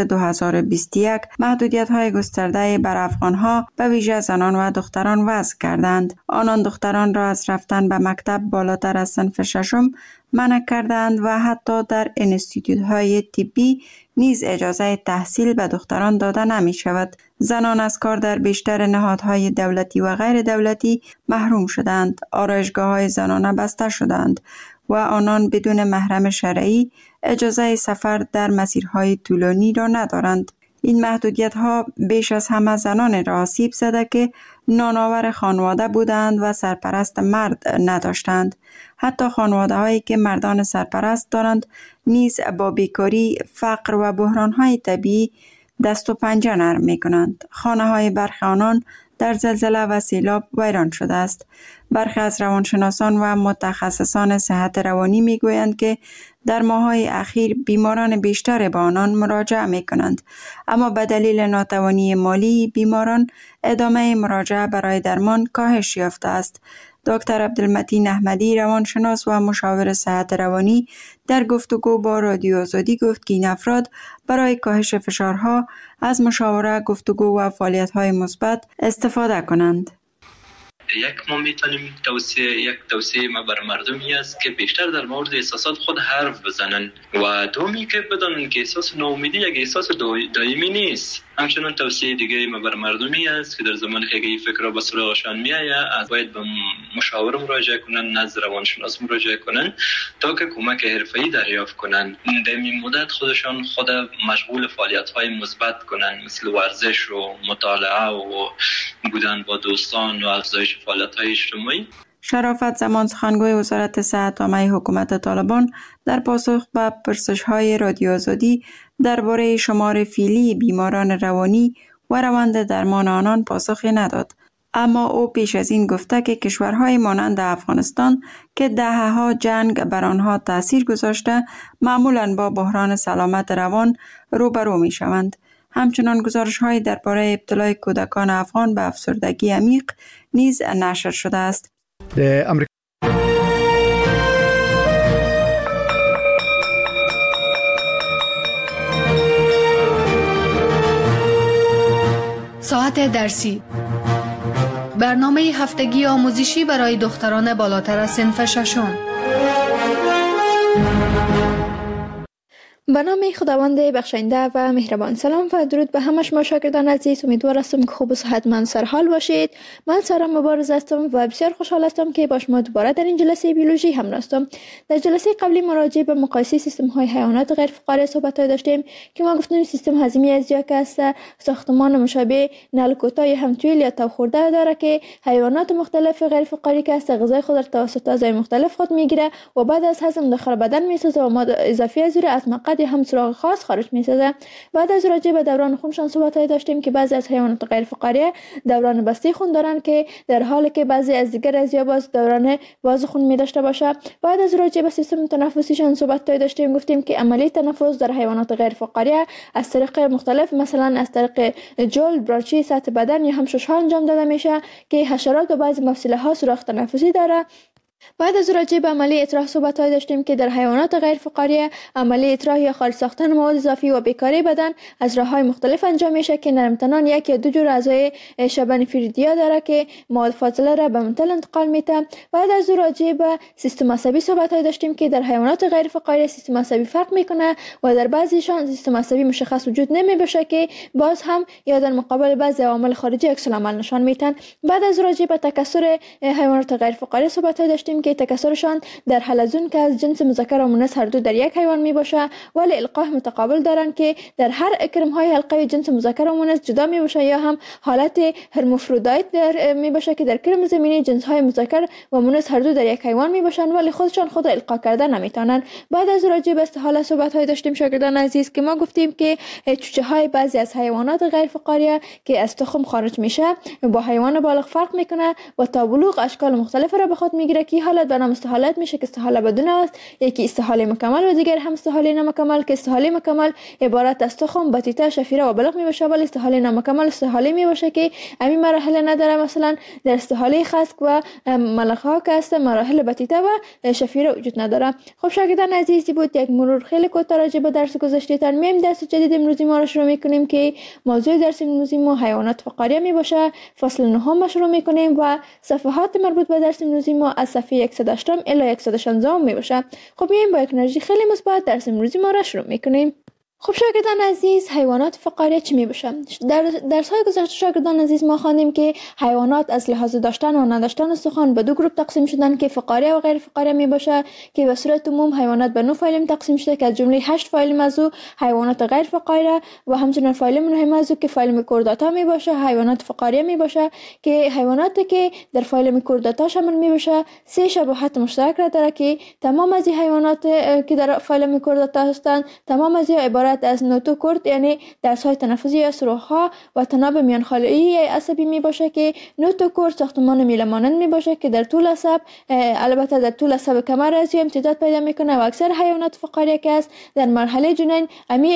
2021 محدودیت‌های گسترده بر افغان‌ها به ویژه زنان و دختران وضع کردند. آنان دختران را از رفتن به مکتب بالاتر از صنف 6 منع کردند و حتی در انستیتوت‌های طبی نیز اجازه تحصیل به دختران داده نمی شود. زنان از کار در بیشتر نهادهای دولتی و غیر دولتی محروم شدند. آرایشگاه‌های زنانه بسته شدند و آنان بدون محرم شرعی اجازه سفر در مسیرهای طولانی را ندارند. این محدودیت‌ها بیش از همه زنان را آسیب زده که نانآور خانواده بودند و سرپرست مرد نداشتند. حتی خانواده‌هایی که مردان سرپرست دارند نیز با بیکاری، فقر و بحران‌های طبیعی دست و پنجه نرم می‌کنند. خانه‌های برخی آنان در زلزله و سیلاب ویران شده است. برخی از روانشناسان و متخصصان صحت روانی میگویند که در ماه‌های اخیر بیماران بیشتر به آنان مراجعه می‌کنند، اما به دلیل ناتوانی مالی بیماران ادامه مراجعه برای درمان کاهش یافته است. دکتر عبدالمتین احمدی، روانشناس و مشاور صحت روانی، در گفتگو با رادیو آزادی گفت که این افراد برای کاهش فشارها از مشاوره، گفتگو و فعالیت‌های مثبت استفاده کنند. ما میتونیم توصیه ما بر مردمی است که بیشتر در مورد احساسات خود حرف بزنن و دومی که بدانن که احساس ناامیدی یک احساس دائمی نیست. همچنان توصیه دیگه ما بر مردمی است که در زمان که این فکر را به سراغشان میآید باید به مشاور مراجعه کنن، نزد روانشناس مراجعه کنن تا که کمک حرفه‌ای دریافت کنن. در این مدت خودشان خود مشغول فعالیت‌های مثبت کنن، مثل ورزش و مطالعه و بودن با دوستان و افزایش فعالیت‌های اجتماعی. شرافت زمان، سخنگوی وزارت صحت عامه حکومت طالبان، در پاسخ به پرسش‌های رادیو آزادی درباره شمار فعلی بیماران روانی و روند درمان آنان پاسخی نداد. اما او پیش از این گفته که کشورهای مانند افغانستان که دهه‌ها جنگ بر آنها تأثیر گذاشته معمولاً با بحران سلامت روان روبرو می‌شوند. همچنان گزارش‌های درباره ابتلای کودکان افغان به افسردگی عمیق نیز نشر شده است. ساعت درسی، برنامه هفتگی آموزشی برای دختران بالاتر از صنف ششم. به نام خداوند بخشنده و مهربان. سلام و درود به همه شما شاگردان عزیز. امیدوار هستم که خوب و صحتمند سرحال باشید. من سارا مبارز هستم و بسیار خوشحال هستم که با شما دوباره در این جلسه بیولوژی همراه هستم. در جلسه قبلی مراجعه به مقایسه سیستم های حیوانات غیر فقاری صحبت داشتیم که ما گفتیم سیستم هضمی ازیا که است ساختمان مشابه نل کوتاه هم تویل یا تاو خورده داره که حیوانات مختلف غیر فقاری که است غذای خود را توسط اعضای مختلف خود میگیره و بعد از هضم داخل بدن میسازه و ماده اضافی از از مقعد هم سراغ خاص خارج میسازه. بعد از راجع به دوران خونشان صحبت داشتیم که بعضی از حیوانات غیر فقاری دوران بسته خون دارن که در حالی که بعضی از دیگر ازیا باز دوران باز خون می داشته باشه. بعد از راجع به سیستم تنفسیشان صحبت داشتیم، گفتیم که عملیه تنفس در حیوانات غیر فقاری از طریق مختلف، مثلا از طریق جلد، براچی، سطح بدن یا هم ششها انجام داده میشه که حشرات و بعضی مفصله ها سوراخ تنفسی داره. بعد از راجع به عملیه اطراح صحبت داشتیم که در حیوانات غیر فقاری عملیه اطراح یا خارج ساختن مواد اضافی و بیکاری بدن از راه‌های مختلف انجام میشه که نرمتنان یک یا دو جور اعضای شبه فریدیا داره که مواد فاضله را به منتل انتقال میده. بعد از راجع به سیستم عصبی صحبت داشتیم که در حیوانات غیر فقاری سیستم عصبی فرق میکنه و در بعضیشان سیستم عصبی مشخص وجود نمی باشه که باز هم یا در مقابل بعضی عوامل خارجی عکس العمل نشان میدن. بعد از راجع به تکثر حیوانات غیر فقاری صحبت داشتیم که تکثرشان در حلزون که از جنس مذکر و مؤنث هر دو در یک حیوان می باشه، ولی القاح متقابل دارن که در هر اکرم های حلقه جنس مذکر و مؤنث جدا می باشه، یا هم حالت هرمافرودیت در می باشه که در کرم زمینی جنس های مذکر و مؤنث هر دو در یک حیوان می باشن ولی خودشان خود القاح کرده نمیتونن. بعد از راجع به استحاله صحبت های داشتیم شاگردان عزیز که ما گفتیم که چوچه های بعضی از حیوانات غیر فقاری که از تخم خارج میشه با حیوان بالغ فرق میکنه و تا بلوغ اشکال مختلف را به خود میگیره که حالت به نام استحالت میشه که استحاله بدون است، یکی استحاله مکمل و دیگر هم استحاله نامکمل که استحاله مکمل عبارت از تخم، بطیطه، شفیره و بلغ میباشه، ولی استحاله نامکمل استحاله میباشه که همین مراحل نداره. مثلا در استحاله خسک و ملخ ها که است مراحل بطیطه و شفیره وجود نداره. خب شاگردان عزیزی بود یک مرور خیلی کوتاه راجع به درس گذشته‌تان. میایم درس جدید امروزی ما رو شروع میکنیم که موضوع درس امروزی ما حیوانات فقاریه میباشه. فصل 9 شروع میکنیم و صفحات مربوط به درس امروزی ما از صفحه 108 الی 116 می باشه. خب میایم با یک انرژی خیلی مثبت درس امروزی ما را شروع میکنیم. خب شاگردان عزیز، حیوانات فقاری چی می باشه؟ در درس‌های گذشته شاگردان عزیز ما خواندیم که حیوانات از لحاظ داشتن و نداشتن استخوان به دو گروه تقسیم شدن که فقاری و غیر فقاری می باشه که به صورت عموم حیوانات به 9 فایلم تقسیم شده که از جمله 8 فایلم از او حیوانات غیر فقاری و همچنین فایلم مهم از او که فایلم کورداتا می باشه حیوانات فقاری می باشه که حیواناتی که در فایلم کورداتا شامل می باشه 3 شباهت مشترک را داره که تمام از حیوانات که در فایلم کورداتا هستند تمام از عبارت از نوتوکورد یعنی درس‌های تنفسی یا سوراخ‌ها و تناب میانخاله‌ای عصبی می باشه که نوتوکورد ساختمان میله مانند می باشه که در طول عصب البته در طول عصب کمر از امتداد پیدا میکنه و اکثر حیوانات فقاری که است در مرحله جنین امی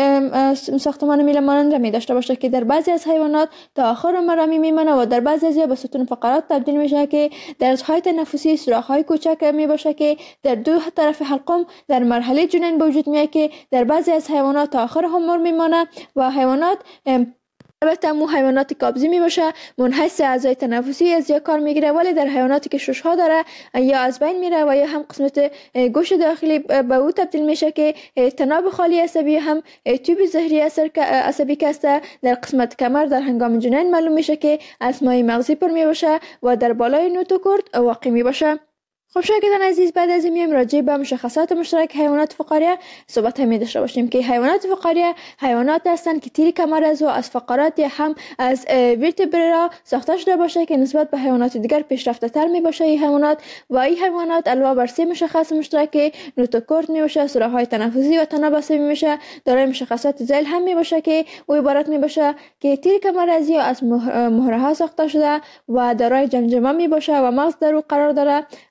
ساختمان میله مانند را می داشته باشه که در بعضی از حیوانات تا آخر عمر را میمونه و در بعضی از به ستون فقرات تبدیل میشه که درس‌های تنفسی سوراخ‌های کوچک می باشه که در دو طرف حلقم در مرحله جنین به وجود میاد که در بعضی از حیوانات تا آخر عمر میمانه و حیوانات البته مو حیواناتی که قابضی می باشه منحصر اعضای تنفسی از یا کار میگیره، ولی در حیواناتی که ششها داره یا از بین میره و یا هم قسمت گوش داخلی به او تبدیل میشه که تناب خالی عصبی هم تیوب ظهری عصبی که است در قسمت کمر در هنگام جنین معلوم میشه که از مایع مغزی پر می باشه و در بالای نوتوکورد واقع می باشه. خب شاگردان عزیز، بعد از این میایم راجع به مشخصات مشترک حیوانات فقاری صحبت می داشته باشیم که حیوانات فقاری حیوانات هستند که تیر کمر از فقرات یا هم از ورتبرا ساخته شده باشه که نسبت به حیوانات دیگر پیشرفته تر می باشه. این حیوانات و این حیوانات علاوه بر 3 مشخص مشترک نوتوکورد می باشه، سوراخ‌های تنفسی و تناب عصبی میشه، دارای مشخصات ذیل هم می باشه که او عبارت می باشه که تیر کمر از مهره ها ساخته شده و دارای جمجمه می باشه و مغز در او قرار داره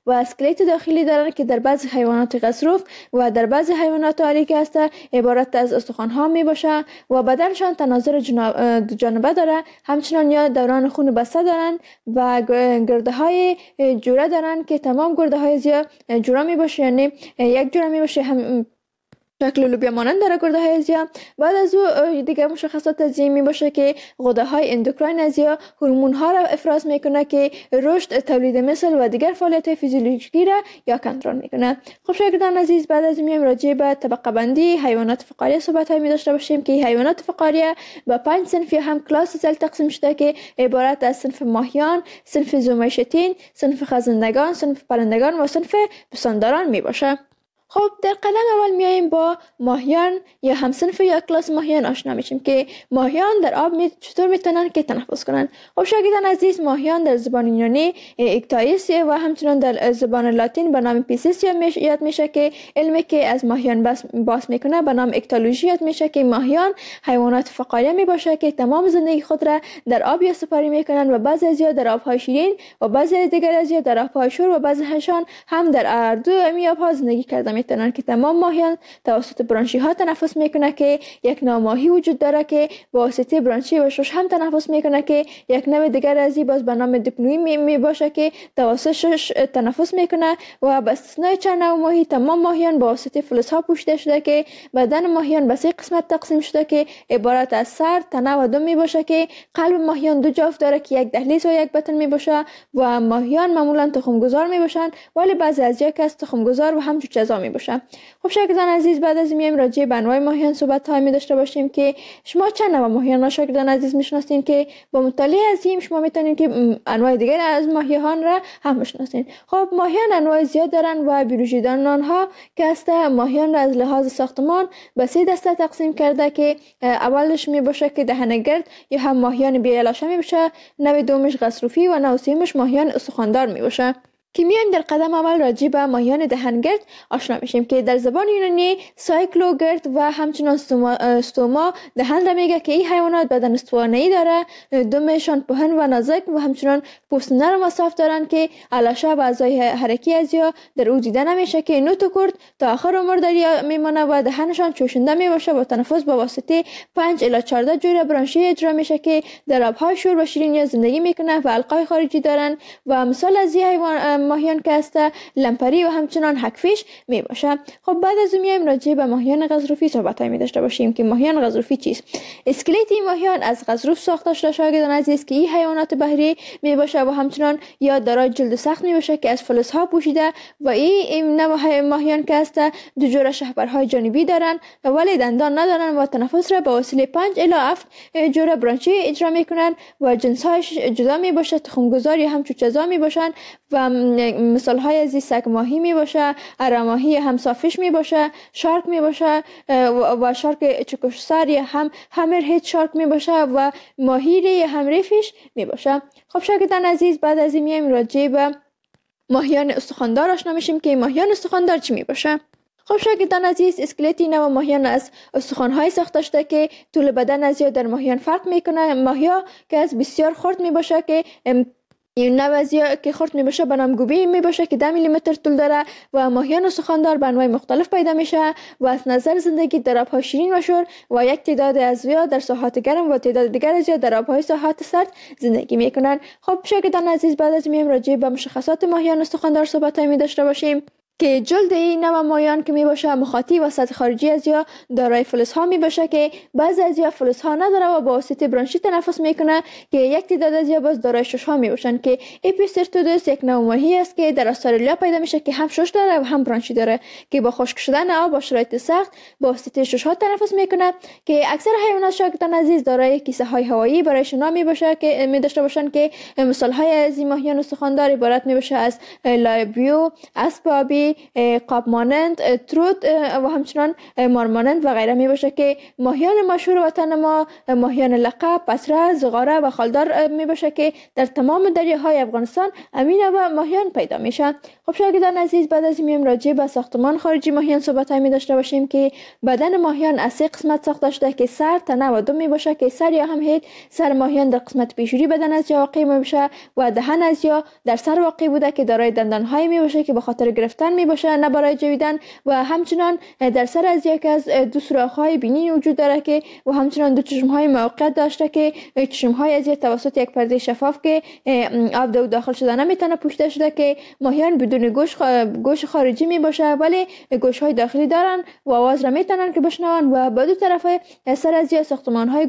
و اسکلت داخلی دارند که در بعضی حیوانات غضروف و در بعضی حیوانات آلی که است عبارت از استخوان‌ها می باشه و بدنشان تناظر جانبه داره، همچنان یا دوران خون بسته دارند و گرده های جوره دارند که تمام گرده های زیاد جوره می باشه، یعنی یک جوره می باشه هم شکل لوبیا مانند داره گرده های ازیا. بعد از او دیگه مشخصات ازیا می باشه که غده های اندوکراین ازیا هورمون ها را افراز میکنه که رشد، تولید مثل و دیگر فعالیت فیزیولوژیکی را یا کنترل میکنه. خب شاگردان عزیز، بعد از میایم راجع به طبقه بندی حیوانات فقاریه صحبت های می داشته باشیم که حیوانات فقاریه به 5 صنف یا هم کلاس زل تقسیم شده که عبارت از صنف ماهیان، صنف زومشتین، صنف خزندگان، صنف پرندگان و صنف پستانداران می باشه. خب در قدم اول میاییم با ماهیان یا همصنف یا کلاس ماهیان آشنا میشیم که ماهیان در آب چطور میتونن که تنفس کنن. خب شاگردان عزیز، ماهیان در زبان یونانی اکتایس و همچنان در زبان لاتین به نام پیسیس یاد میشه که علمی که از ماهیان بحث میکنه به نام اکتولوژی یاد میشه که ماهیان حیوانات فقاریه میباشه که تمام زندگی خود را در آب یا سپاری میکنن و بعضی از در آبهای شیرین و بعضی دیگر از در آبهای شور و بعضی هاشان هم در اردو آبها زندگی کردن میتونن که تمام ماهیان توسط برانشی ها تنفس میکنه که یک نوع ماهی وجود داره که با واسطه برانشی و شش هم تنفس میکنه که یک نوع دیگر از باز به نام دیپنوئی می باشه که توسط شش تنفس میکنه و به استثنای چند نوع ماهی تمام ماهیان با واسطه فلز ها پوشیده شده که بدن ماهیان به 3 قسمت تقسیم شده که عبارت از سر، تنه و دم می باشه که قلب ماهیان 2 جفت داره که یک دهلیز و یک بطن می باشه و ماهیان معمولا تخم گذار می باشن، ولی بعضی از یک از تخم گذار و هم جوجه‌زا می باشه. خب شاگردان عزیز، بعد از میایم راجع به انواع ماهیان صحبت های می داشته باشیم که شما چند نوع ماهیان شاگردان عزیز میشناسین که با مطالعه از این شما میتونید که انواع دیگر از ماهیان را هم بشناسین. خب ماهیان انواع زیاد دارن و بیولوژی دانان ها که است ماهیان را از لحاظ ساختمان به 3 دسته تقسیم کرده که اولش می باشه که دهنگرد یا هم ماهیان بی‌علاشه می باشه، نوع دومش غضروفی و نوع سومش ماهیان استخواندار می باشه. که میایم در قدم اول راجع به ماهیان دهنگرد آشنا میشیم که در زبان یونانی سایکلوگرد و همچنان ستوما دهن را میگه که این حیوانات بدن استوانه‌ای داره، دمشان پهن و نازک و همچنان پوست نرم و صاف دارن که علاشه و اعضای حرکی از یا در او دیده نمیشه که نوت و کرد تا آخر عمر در میمانه و دهنشان چوشنده میباشه و تنفس با واسطه 5 الی 14 جوره برانشی اجرا میشه که در آبهای شور و شیرین یا زندگی میکنه و حلقای خارجی دارن و مثال از این حیوان ماهیان که است لمپری و همچنان حکفیش می باشه. خب بعد از میایم راجع به ماهیان غضروفی صحبت می داشته باشیم که ماهیان غضروفی چیست. اسکلت این ماهیان از غضروف ساخته شده شاگردان عزیز که این حیوانات بحری می باشه و همچنان یا دارای جلد سخت می باشه که از فلزها پوشیده و این نوع ماهیان که است 2 جوره شهپرهای جانبی دارن ولی دندان ندارن و تنفس را به وسیله 5 الی 7 جوره برانشی اجرا میکنن و جنس هایش جدا می باشه، تخم گذار یا هم چوچه‌زا می باشن و مثال های از سگ ماهی می باشه، اره ماهی همسافش می باشه، شارک می باشه و شارک چکشسر یا هم همرهد شارک می باشه و ماهی یا همریفش می باشه. خب شاگردان عزیز، بعد از این میایم راجع به ماهیان استخواندار آشنا میشیم که ماهیان استخواندار چی می باشه. خب شاگردان عزیز، اسکلتی نوع ماهیان از استخوان‌های ساخته شده که طول بدن از یا در ماهیان فرق میکنه. ماهیا که از بسیار خرد می باشه که این نوازی که خرد می باشه به نام گوبی می باشه که 10 میلیمتر طول داره و ماهیان استخواندار به انواع مختلف پیدا میشه و از نظر زندگی در آبهای شیرین و شور و یک تعداد از ویا در ساحات گرم و تعداد دیگر از ویا در آبهای ساحات سرد زندگی میکنن. خب شاگردان عزیز، بعد از میایم راجع به مشخصات ماهیان استخواندار صحبت می داشته باشیم که جلد این نوع ماهیان که می باشه مخاطی و سطح خارجی از یا دارای فلزها می باشه که بعضی از یا فلزها نداره و با واسطه برانشی تنفس میکنه که یک تعداد از یا باز دارای ششها می باشن که اپیسترتودوس یک نوع ماهی است که در استرالیا پیدا میشه که هم شش داره و هم برانشی داره که با خشک شدن آب با شرایط سخت با واسطه ششها تنفس میکنه که اکثر حیوانات شاگردان عزیز دارای کیسه های هوایی برای شنا می باشه که می داشته باشن که مثال های از این ماهیان استخواندار عبارت می باشه از لایبیو، اسب آبی، خارجی قاب مانند، تروت و همچنان مار مانند و غیره می باشه که ماهیان مشهور وطن ما، ماهیان لقب، پسره، زغاره و خالدار می باشه که در تمام دریاهای افغانستان امین و ماهیان پیدا میشن. خب شاگردان عزیز، بعد از این راجع به ساختمان خارجی ماهیان صحبت می داشته باشیم که بدن ماهیان از 3 قسمت ساخته شده که سر، تنه و دم می باشه که سر یا هم هید سر ماهیان در قسمت پیشوری بدن از یا واقع می باشه و دهن از یا در سر واقع بوده که دارای دندان‌های می باشه که به خاطر گرفتن می باشه نه برای جویدن، و همچنان در سر از یک از 2 سوراخ‌های بینی وجود داره که و همچنان 2 چشم‌های موقت داشته که چشم‌های از توسط یک پرده شفاف که آب داخل شده نمیتونه پوشیده شده که ماهیان بدون گوش خارجی می باشه ولی گوش‌های داخلی دارن و آواز را میتونن که بشنون، و با 2 طرف سر از یا ساختمان‌های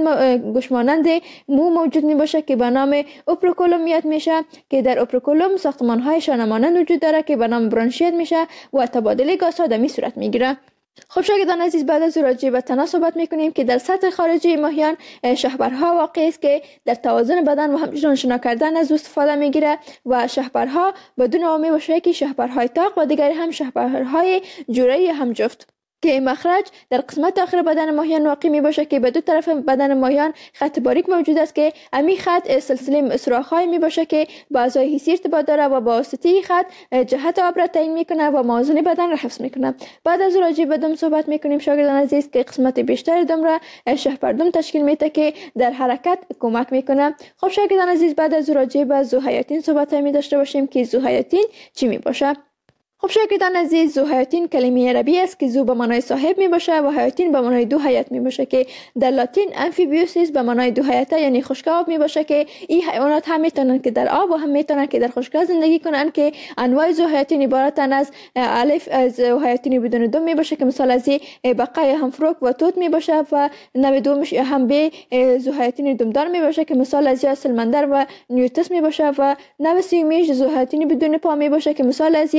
گوشمانند مو موجود می باشه که به نام اوپروکولوم یاد میشه که در اوپروکولوم ساختمان‌های شانه مانند وجود داره که به نام برانشیت میشه و تبادل گازها در می صورت میگیره. خب شاگردان عزیز، بعد از راجع به تنه صحبت میکنیم که در سطح خارجی ماهیان شهپرها واقع است که در توازن بدن و همچنان شنا کردن از استفاده میگیره و شهپرها بدون آمی باشه که شهپرهای تاق و دیگر هم شهپرهای جورایی هم جفت که مخرج در قسمت آخر بدن ماهیان واقع می باشه که به 2 طرف بدن ماهیان خط باریک موجود است که امی خط سلسله سوراخ‌های می باشه که با اعضای حسی ارتباط داره و با واسطه خط جهت آب را تعیین میکنه و موازنه بدن را حفظ میکنه. بعد از راجع به دم صحبت میکنیم شاگردان عزیز که قسمت بیشتر دم را شهپردم تشکیل میده که در حرکت کمک میکنه. خب شاگردان عزیز، بعد از راجع به ذوحیاتین صحبت می داشته باشیم که ذوحیاتین چی می باشه. خب شاگردان عزیز، ذوحیاتین کلمه عربی است که ذو به معنای صاحب می باشه و حیاتین به معنای 2 حیات می باشه که در لاتین امفیبیوسیس به معنای 2 حیاته یعنی خشک‌آب می باشه که این حیوانات هم میتونن که در آب و هم میتونن که در خشک‌ها زندگی کنن که انواع ذوحیاتین عبارتن از الف از ذوحیاتین بدون دم می باشه که مثال از بقای همفروک و توت می باشه و نوع دومش هم به ذوحیاتین دمدار می باشه که مثال از سلمندر و نیوتس می باشه و نوع سومیش ذوحیاتین بدون پا می باشه که مثال از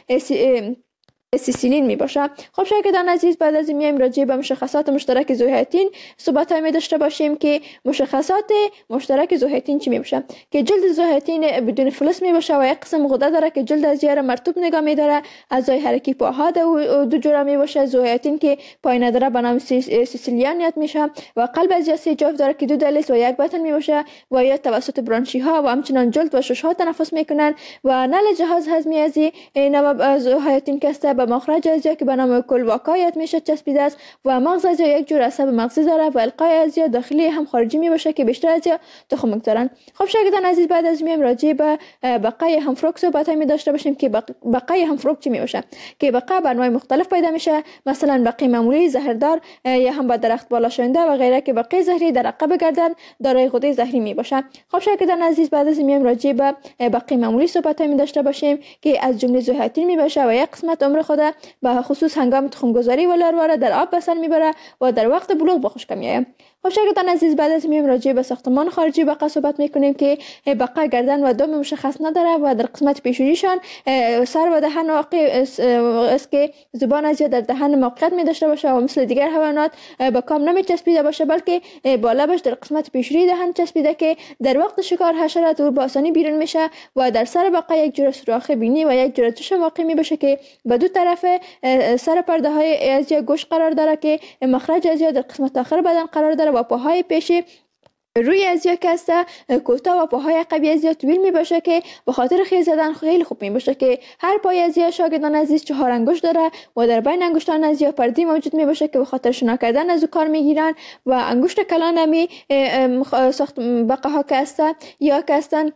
سیسیلین می باشه. خب شاگردان عزیز، بعد از میایم راجع به مشخصات مشترک ذوحیاتین صحبت می داشته باشیم که مشخصات مشترک ذوحیاتین چی می باشه که جلد ذوحیاتین بدون فلس می باشه و یک قسم غده داره که جلد از یار مرطوب نگاه می داره، اعضای حرکی پاها 2 جوره می باشه. ذوحیاتین که پای نداره به نام سیسیلیان یاد میشه و قلب از یا 3 جفت داره که 2 دلیس و 1 بطن می باشه و یا توسط برانشی ها و همچنان جلد و شش ها تنفس میکنن و نل جهاز هضمی از نوع ذوحیاتین که به مخرج از یا که به نام کلواکایت میشه چسبیده است و مغز از یا یک جور عصب مغزی داره و القای از یا داخلی هم خارجی می باشه که بیشتر از یا تخم دارن. خب شاگردان عزیز، بعد از میایم راجع به بقای همفروک صحبت می داشته باشیم که بقای همفروک چی می باشه که بقا به انواع مختلف پیدا میشه، مثلا بقای معمولی زهردار یا هم با درخت بالا شونده و غیره که بقای زهری در عقب گردن دارای غده زهری می باشه. خب شاگردان عزیز، بعد از میایم راجع به بقای معمولی صحبت می داشته باشیم که از جمله ذوحیاتین می باشه و یک قسمت عمر خود به خصوص هنگام تخمگذاری و لارواره در آب به سر میبره و در وقت بلوغ به خشک میآید. خب شاگردان عزیز، بعد از میایم راجع به ساختمان خارجی بقا صحبت میکنیم که بقا گردن و دم مشخص نداره و در قسمت پیشونیشان سر و دهن واقع است که زبان از یا در دهن موقعیت می داشته باشه و مثل دیگر حیوانات به کام نمی چسبیده باشه بلکه با لبش در قسمت پیشونی دهن چسبیده که در وقت شکار حشرات او با آسانی بیرون میشه و در سر بقا یک جور سوراخ بینی و یک جور چشم واقع می باشه که به 2 طرف سر پرده های از یا گوش قرار داره که مخرج از یا در قسمت آخر بدن قرار داره و پاهای پیشی روی از یا کسته کوتاه و پاهای عقبی از یا طویل می باشه که به خاطر خیز زدن خیلی خوب می باشه که هر پای از یا شاگردان عزیز 4 انگشت داره و در بین انگشتان از یا پردی موجود می باشه که به خاطر شنا کردن از او کار می گیرن و انگشت کلان همی ساخت بقه ها کسته یا کستن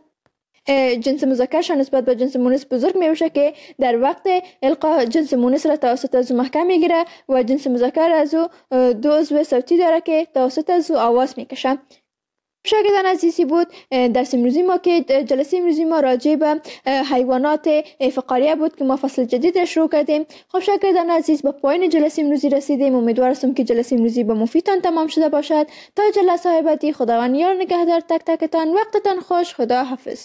جنس مذکرشان نسبت به جنس مونس بزرگ می باشه که در وقت القا جنس مونس را توسط از او محکم می گیره و جنس مذکر از او 2 عضو صوتی داره که توسط از او آواز می کشه. شاگردان عزیزی بود درس امروزی ما که جلسه امروزی ما راجع به حیوانات فقاریه بود که ما فصل جدید را شروع کردیم. خب شاگردان عزیز، به پایان جلسه امروزی رسیدیم. امیدوارم که جلسه امروزی به مفیدتان تمام شده باشد. تا جلسه بعدی خداوند یار نگهدار تک تکتان. وقتتان خوش. خدا حافظ.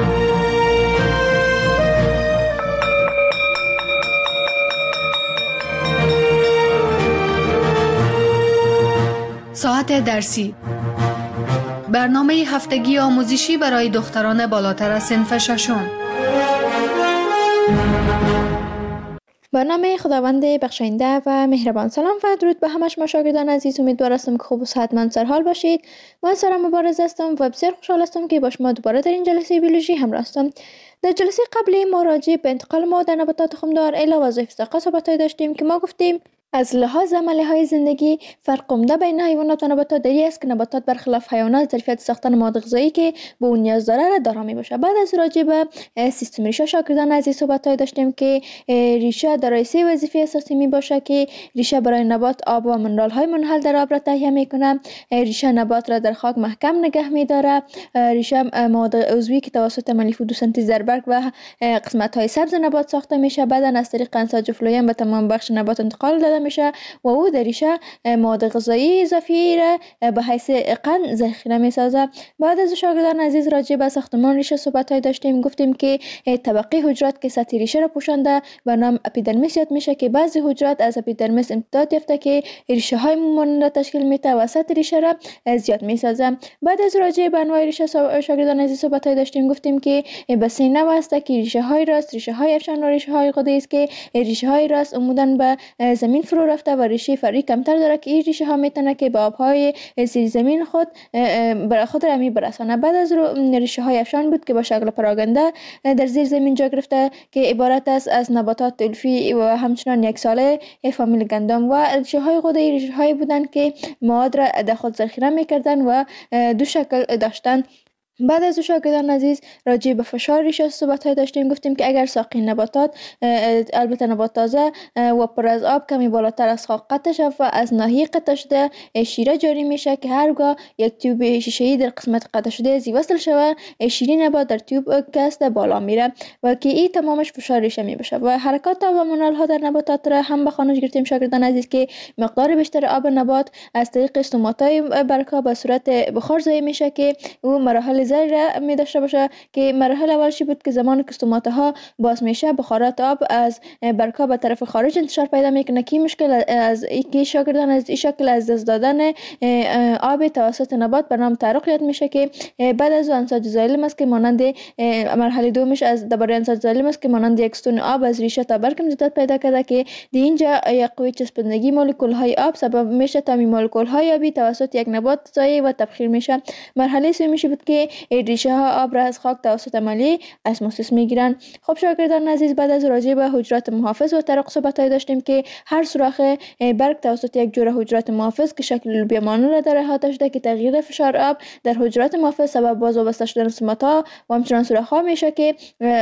ساعت درسی، برنامه هفتگی آموزشی برای دختران بالاتر از صنف 6. با نام خداوند بخشاینده و مهربان. سلام و درود به همه شما شاگردان عزیز. امیدوار هستم که خوب و صحتمند سرحال باشید. من سارا مبارز هستم و بسیار خوشحال هستم که با شما دوباره در این جلسه بیولوژی همراه هستم. در جلسه قبلی ما راجع به انتقال مواد در نباتات تخمدار الی وظایف ساقه صحبت داشتیم که ما گفتیم از لحاظ عملیه‌های زندگی فرق عمده بین حیوانات و نباتات دری است که نباتات برخلاف حیوانات ظرفیت ساختن مواد غذایی که به اون نیاز داره را دارا میباشه. بعد از راجع به سیستم ریشه شاگردان عزیز صحبت داشتیم که ریشه دارای 3 وظیفه اساسی میباشه که ریشه برای نبات آب و منرال های منحل در آب را تهیه میکنه، ریشه نبات را در خاک محکم نگه میداره، ریشه مواد عضوی که توسط عملیه فتوسنتز در برگ و قسمت های سبز نبات ساخته میشه بعد از طریق انساج فلویم به تمام بخش نبات انتقال داده میشه و او در ریشه مواد غذایی اضافی را به حیث قند ذخیره میسازه. بعد از شاگردان عزیز راجع به ساختمان ریشه صحبت داشتیم. گفتیم که طبقه حجرات که سطح ریشه را پوشانده به نام اپیدرمیس یاد میشه که بعضی حجرات از اپیدرمیس امتداد یافته که ریشه های مانند تشکیل میده و سطح ریشه را زیاد میسازه. بعد از راجع به انواع ریشه شاگردان عزیز صحبت داشتیم. گفتیم که به 3 نوع است که ریشه های راست، ریشه های افشان و ریشه های غده‌ای است که ریشه های راست عموداً به زمین فرو رفته و ریشه فرعی کمتر داره که این ریشه ها میتونه که به آبهای زیر زمین خود را برسانه. بعد از ریشه های افشان بود که با شکل پراگنده در زیر زمین جا گرفته که عبارت است از نباتات علفی و همچنان یک ساله فامیل گندم و ریشه های غده‌ای ریشه هایی بودند که مواد را در خود ذخیره میکردن و 2 شکل داشتند. بعد از شاگردان عزیز راجع به فشار ریشه صحبت داشتیم. گفتیم که اگر ساقه نباتات البته نبات تازه و پر از آب کمی بالاتر از خاک قطع شود و از ناحیه قطع شده شیره جاری میشه که هرگاه یک تیوب شیشه‌ای در قسمت قطع شده زی وصل شود شیره نبات در تیوب کست بالا میره و که این تمامش فشار ریشه میبشه و حرکات و منال ها در نباتات را هم به خانش گرفتیم شاگردان عزیز که مقدار بیشتر آب نبات از طریق استوماتای برگ‌ها به صورت بخار ضایع میشه که او مراحل زیر می داشته باشه که مرحله اولشی بود که زمان که استوماتها باز میشه بخارات آب از برگ‌ها به طرف خارج انتشار پیدا میکنه که مشکل از که شاگردان از این شکل از دست دادن آب توسط نبات به نام تعرق یاد میشه که بعد از انساج زایلم است که مانند مرحله دومش از درباره انساج زایلم است که مانند یک ستون آب از ریشه تا برگ امتداد پیدا کرده که در اینجا یک قوه چسبندگی مولکول های آب سبب میشه تا مولکول های آبی توسط یک نبات ضایع و تبخیر میشه. مرحله سومی بود که ریشه ها آب را از خاک توسط عملیه اسموسیس میگیرن. خب شاگردان عزیز بعد از راجع به حجرات محافظ و تعرق صحبت داشتیم که هر سوراخ برگ توسط یک جوره حجرات محافظ که شکل لوبیا مانو را داره احاطه شده که تغییر فشار آب در حجرات محافظ سبب باز و بسته شدن استوماتا و همچنان سوراخ ها میشه که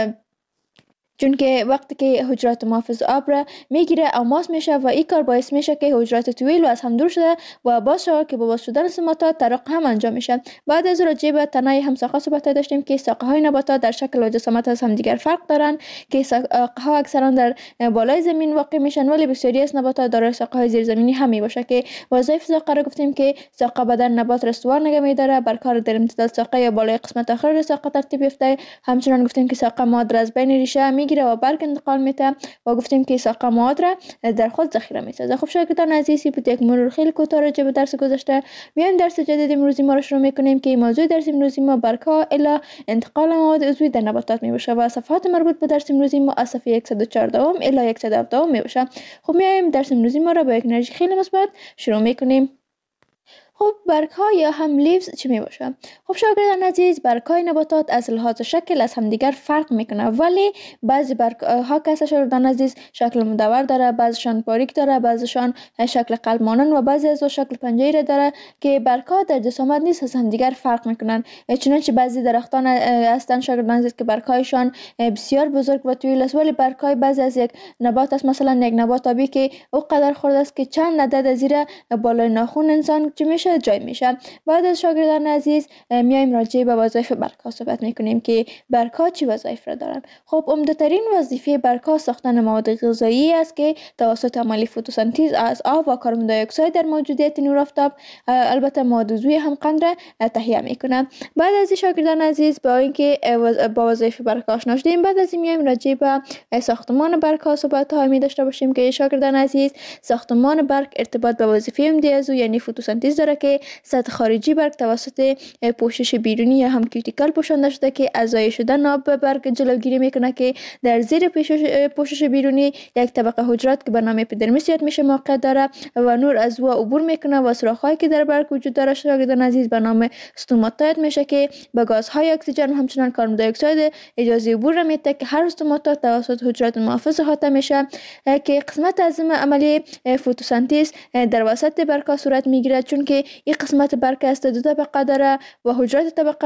چون که وقتی که حجرات محافظ آب را میگیره او ماس میشه و این کار باعث میشه که حجرات طویل از هم دور شده و باز شود که با باز شدن استوماتا تعرق هم انجام میشه. بعد از راجع به تنه همساقه صحبت داشتیم که ساقه های نباتات در شکل و جسامت از هم دیگر فرق دارن که ساقه ها اکثرا در بالای زمین واقع میشن ولی بسیاری از نباتات دارای ساقه های زیر زمینی هم میباشه که وظایف ساقه را گفتیم که ساقه بدن نبات را استوار نگه میداره، برکار در امتداد ساقه یا بالای قسمت آخر ساقه ترتیب یافته. همچنان گفتیم که ساقه مواد را از بین ریشه میگیره و برگ انتقال میده و گفتیم که ساقه مواد را در خود ذخیره میسازه. خب شاگردان عزیزی بود یک مرور خیلی کوتاه راجع به درس گذشته. میایم درس جدید امروزی ما را شروع میکنیم که موضوع درس امروزی ما برگ‌ها الی انتقال مواد عضوی در نباتات میباشه و صفحات مربوط به درس امروزی ما از صفحه 114 الی 117 میباشه. خب میایم درس امروزی ما را با یک انرژی خیلی مثبت شروع میکنیم. خب برگ‌ها یا هم لیوز چی می باشه؟ خب شاگردان عزیز برگ‌های نباتات از لحاظ شکل از همدیگر فرق میکنه ولی بعضی برگ‌ها که شاگردان عزیز شکل مدور داره، بعضیشان باریک داره، بعضیشان شکل قلب مانند و بعضی از شکل پنجره داره که برگ‌ها در جسامت نیست از همدیگر فرق میکنن. چنانچه بعضی درختان هستن شاگردان عزیز که برگ‌هایشان بسیار بزرگ و طویل است ولی برگ‌های بعضی از یک نبات است، مثلا یک نبات آبی که او قدر خرد است که چند عدد از زیر بالای ناخن انسان چی میشه جای میشه. بعد از شاگردان عزیز میایم راجع به وظایف برگ‌ها صحبت میکنیم که برگ‌ها چی وظایف را دارن. خب عمده‌ترین وظیفه برگ‌ها ساختن مواد غذایی است که توسط عملیه فتوسنتز از آب و کربن دی اکساید در موجودیت نور آفتاب البته مواد عضوی هم قند را تهیه میکنه. بعد از شاگردان عزیز با اینکه با وظایف برگ‌ها آشنا شدیم بعد از این میایم راجع به ساختمان برگ‌ها صحبت های می داشته باشیم که شاگردان عزیز ساختمان برگ ارتباط به وظیفه عمده عضو یعنی فتوسنتز داره که سطح خارجی برگ توسط پوشش بیرونی یا هم کیوتیکل پوشانده شده که از ضایع شدن آب به برگ جلوگیری میکنه که در زیر پوشش بیرونی یک طبقه حجرات که به نام اپیدرمیس یاد میشه موقعیت داره و نور از او عبور میکنه و سوراخ‌هایی که در برگ وجود داره شاگردان عزیز به نام استوماتا یاد میشه که به گازهای اکسیژن و همچنان کربن دی اکساید اجازه عبور را میده که هر استوماتا توسط حجرات محافظ احاطه میشه که قسمت از عملیه فتوسنتز در وسط برگ صورت میگیره، چون که این قسمت برگ است دو طبقه داره و حجرات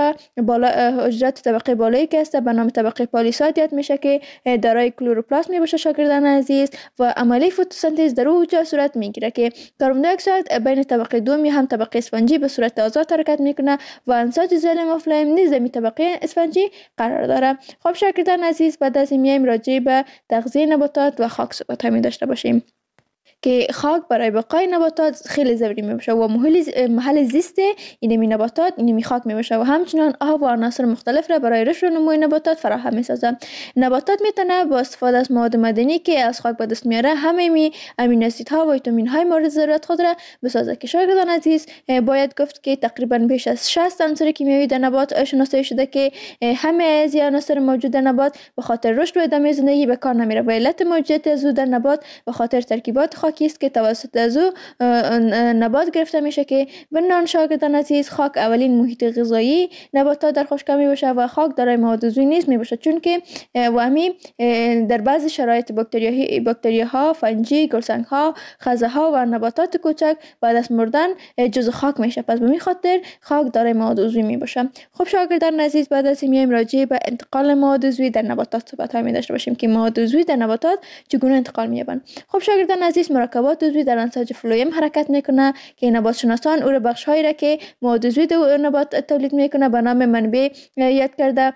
طبقه بالایی که است به نام طبقه پالیساد یاد میشه که دارای کلروپلاست میباشه شاگردان عزیز و عملیه فتوسنتز در اونجا صورت میگیره که کربن دی اکساید بین طبقه دوم هم طبقه اسفنجی به صورت آزاد حرکت میکنه و انساج ظلم و فلیم نیز در طبقه اسفنجی قرار داره. خب شاگردان عزیز بعد از این میایم راجع به تغذیه نباتات و خاک صحبت می داشته باشیم که خاک برای بقای نباتات خیلی ضروری میباشه و محل زیست اینمی نباتات اینمی خاک میباشه و همچنان آب و عناصر مختلف را برای رشد و نمو نباتات فراهم میسازه. نباتات میتونه با استفاده از مواد معدنی که از خاک به دست میاره همه امینو اسیدها و ویتامین های مورد ضرورت خود را بسازه که شاگردان عزیز باید گفت که تقریبا بیش از 60 عنصر کیمیایی در نبات شناسایی شده که همه از عناصر موجود در نبات به خاطر رشد و ادامه زندگی به کار نمیره و علت موجودیت از در نبات به خاطر ترکیبات خاکی است که توسط از او نبات گرفته میشه که بنان شاگردان عزیز خاک اولین محیط غذایی نباتات در خشکی میباشه و خاک دارای مواد عضوی نیز میباشه، چون که وامی در بعض شرایط باکتریاها، فنجی، گلسنگ‌ها، خزه‌ها و نباتات کوچک بعد از مردن جزء خاک میشه، پس به این خاطر خاک دارای مواد عضوی میباشه. خب شاگردان عزیز بعد از این میایم راجع به انتقال مواد عضوی در نباتات صحبت می داشته باشیم که مواد عضوی در نباتات چگونه انتقال می‌یابند. خب شاگردان عزیز مرکبات عضوی در انساج فلویم حرکت میکنه که نبات شناسان او را بخش هایی را که مواد عضوی در نبات تولید میکنه به نام منبع یاد کرده.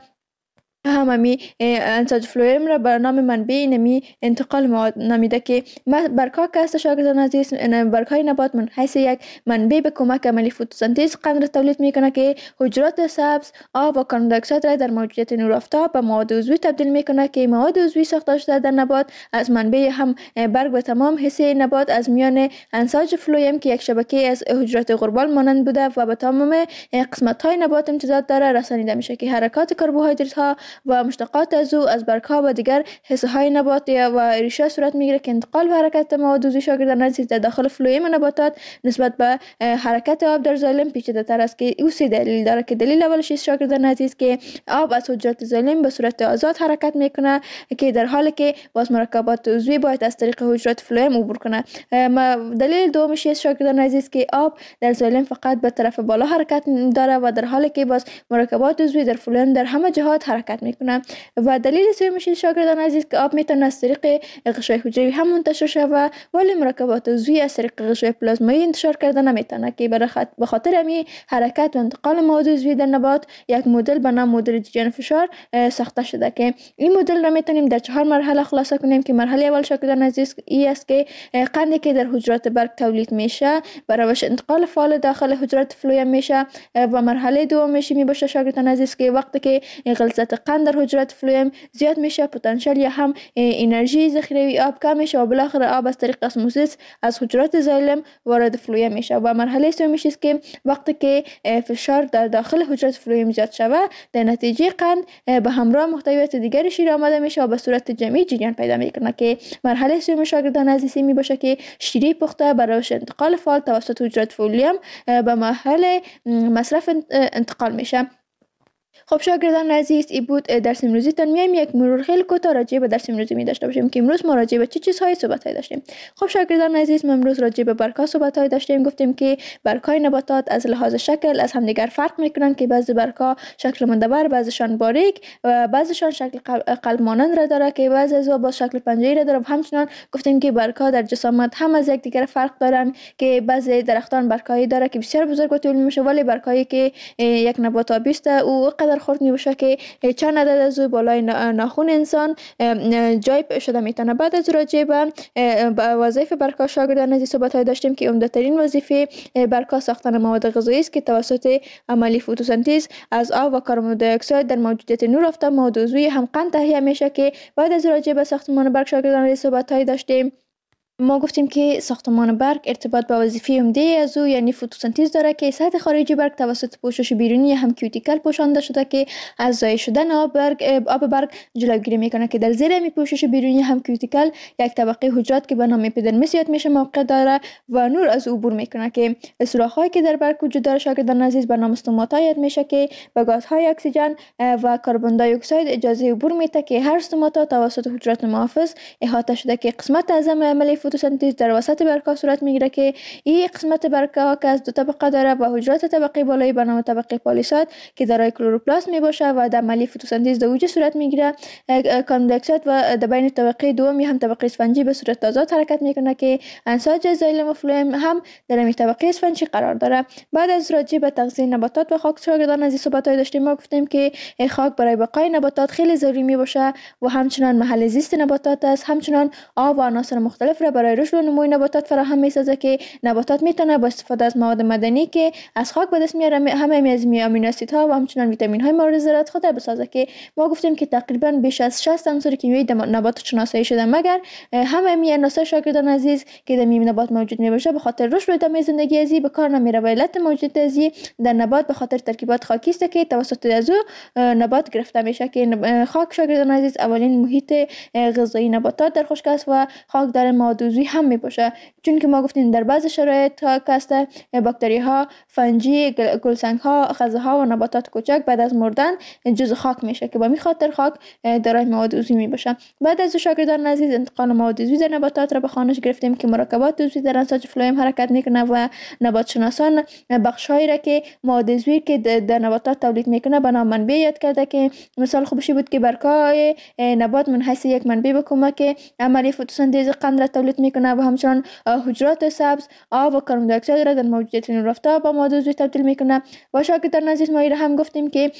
هممی انساج فلویم را بر نام منبع نمی انتقال مواد نامیده که برگ‌ها که است شاگردان عزیز برگ‌های نبات من حیث یک منبع به کمک عملی فتوسنتز قند را تولید میکنه که حجرات سبز آب و کربن دی اکساید را در موجودیت نور آفتاب به مواد عضوی تبدیل میکنه که مواد عضوی ساخته شده در نبات از منبع هم برگ و تمام حصه نبات از میان انساج فلویم که یک شبکه از حجرات غربال مانند بوده و به تمام قسمت‌های نبات امتداد داره رسانیده میشه که حرکات کربوهیدرات ها و مشتقات از او از برگ‌ها و دیگر حصه های نبات و ریشه صورت میگیره که انتقال و حرکت مواد عضوی شاگردان عزیز در داخل فلویم نباتات نسبت به حرکت آب در ظالم پیچیده تر است که او سه دلیل داره که دلیل اولش است شاگردان عزیز که آب از حجرات ظالم به صورت آزاد حرکت میکنه که در حالی که باز مرکبات عضوی باید از طریق حجرات فلویم عبور کنه. دلیل دومش است شاگردان عزیز که آب در ظالم فقط به طرف بالا حرکت داره و در حالی که باز مرکبات عضوی در فلویم در همه جهات حرکت میکنه. و دلیل سومش شاگردان عزیز که آب میتونه از طریق غشای حجروی هم منتشر شود ولی مرکبات عضوی از طریق غشای پلازمایی انتشار کردن نمیتونه که به خاطر همین حرکت و انتقال مواد عضوی در نبات یک مدل به نام مدل جریان فشار ساخته شده که این مدل را میتونیم در 4 مرحله خلاصه کنیم که مرحله اول شاگردان عزیز این است که قندی که در حجرات برگ تولید میشه برای روش انتقال فعال داخل حجرات فلویم میشه و مرحله دومش می باشه شاگردان عزیز که وقتی که غلظت قند در حجرات فلویم زیاد میشه پتانسیل یا هم انرژی ذخیره آب کم میشه و بالاخره آب از طریق اسموزیس از حجرات ظالم وارد فلویم میشه و مرحله سومش است که وقتی که فشار در داخل حجرات فلویم زیاد شوه در نتیجه قند به همراه محتویات دیگری شیر آمده میشه و به صورت جمعی جریان پیدا میکنه که مرحله سوم شاگردان عزیز می باشه که شیره پخته برای انتقال فعال توسط حجرات فلویم به محل مصرف انتقال میشه. خب شاگردان عزیز این بود درس امروزی تان. میایم یک مرور خیلی کوتاه راجع به درس امروزی می داشته باشیم که امروز ما راجع به چه چیزهای صحبت داشتیم. خب شاگردان عزیز ما امروز راجع به برگ‌ها صحبت داشتیم. گفتیم که برگ‌های نباتات از لحاظ شکل از همدیگر فرق میکنن که بعضی برگ‌ها شکل مندبر، بعضیشان باریک و بعضیشان شکل قلب مانند را داره که بعضی از با شکل پنجه‌ای را داره. همچنین گفتیم که برگ‌ها در جسامت هم از یکدیگر فرق دارن که بعضی درختان برگ‌هایی داره که بسیار بزرگ و طولانی میشه ولی برگ‌هایی که یک نبات آبی است او قدر خرد میشه که چند عدد از بالای ناخن انسان جای شده میتونه. بعد از راجع به وظایف برگ‌ها شاگردان عزیز صحبت داشتیم که عمده‌ترین وظیفه برگ‌ها ساختن مواد غذایی است که توسط عملی فتوسنتز از آب و کربن دی اکساید در موجودیت نور آفتاب مواد عضوی هم قند تهیه میشه که بعد از راجع به ساختمان برگ شاگردان عزیز صحبت داشتیم. ما گفتیم که ساختمان برگ ارتباط با وظیفه عمده از او یعنی فتوسنتز داره که سطح خارجی برگ توسط پوشش بیرونی هم کیوتیکل پوشانده شده که از ضایع شدن آب برگ جلوگیری میکنه که در زیر این پوشش بیرونی هم کیوتیکل یک طبقه حجرات که به نام اپیدرمیس یاد میشه موقع داره و نور از عبور میکنه که سوراخ‌هایی که در برگ وجود داره شاگردان عزیز به نام استوماتا یاد میشه که به گازهای اکسیژن و کربن دی اکساید اجازه عبور میده که هر استوماتا توسط حجرات محافظ احاطه شده که قسمت اعظم عملی فتوسنتز در وسط برگ‌ها صورت میگیره که این قسمت برگ‌ها که از دو طبقه داره و حجرات طبقه بالایی به نام طبقه پالیساد که دارای کلروپلاست میباشه و در عملی فتوسنتز در اوج صورت میگیره. کربن دی اکساید و در بین طبقه دومی هم طبقه اسفنجی به صورت آزاد حرکت میکنه که انساج زایلم و فلوئم هم در این طبقه اسفنجی قرار داره. بعد از راجع به تغذیه نباتات و خاک شاگردان از این صحبت‌های داشتیم. ما گفتیم که خاک برای بقای نباتات خیلی ضروری میباشه و همچنان محل زیست نباتات است، همچنان آب و عناصر مختلف را برای رشد و نمو نباتات فراهم میسازه که نباتات میتونه با استفاده از مواد معدنی که از خاک به دست میاره همه از امینو اسیدها و همچنان ویتامین های مورد ضرورت خود بسازه که ما گفتیم که تقریبا بیش از 60 عنصر کیمیایی در نبات شناسایی شده، مگر همه می عناصر شاگردان عزیز که در نبات موجود میباشه به خاطر رشد و ادامه زندگی ازی به کار نمیره و علت موجود ازی در نبات به خاطر ترکیبات خاکی است که توسط از نبات گرفته میشه که خاک شاگردان عزیز اولین محیط غذایی نباتات در خشک است و خاک در مواد عضوی هم میباشه، چون که ما گفتیم در بعض شرایط که باکتری ها، فنجی، گلسنگ ها، خزه ها و نباتات کوچک بعد از مردن جزء خاک میشه که با می خاطر خاک دارای مواد عضوی میباشه. بعد از شاگردان عزیز انتقال مواد عضوی در نباتات را به خوانش گرفتیم که مرکبات عضوی در انساج فلوئم حرکت میکنه و نبات شناسان بخش‌هایی را که مواد عضوی که در نباتات تولید میکنه به نام منبع یاد کرده که مثال خوبشی بود که برگ‌های نبات من حیث یک منبع به کمک عملی فتوسنتز قند را تولید میکنه و همچنان حجرات سبز آب و کربن دی اکساید را در موجودیت نورافتا با مواد عضوی تبدیل میکنه. و شاگردان عزیز ما هم گفتیم که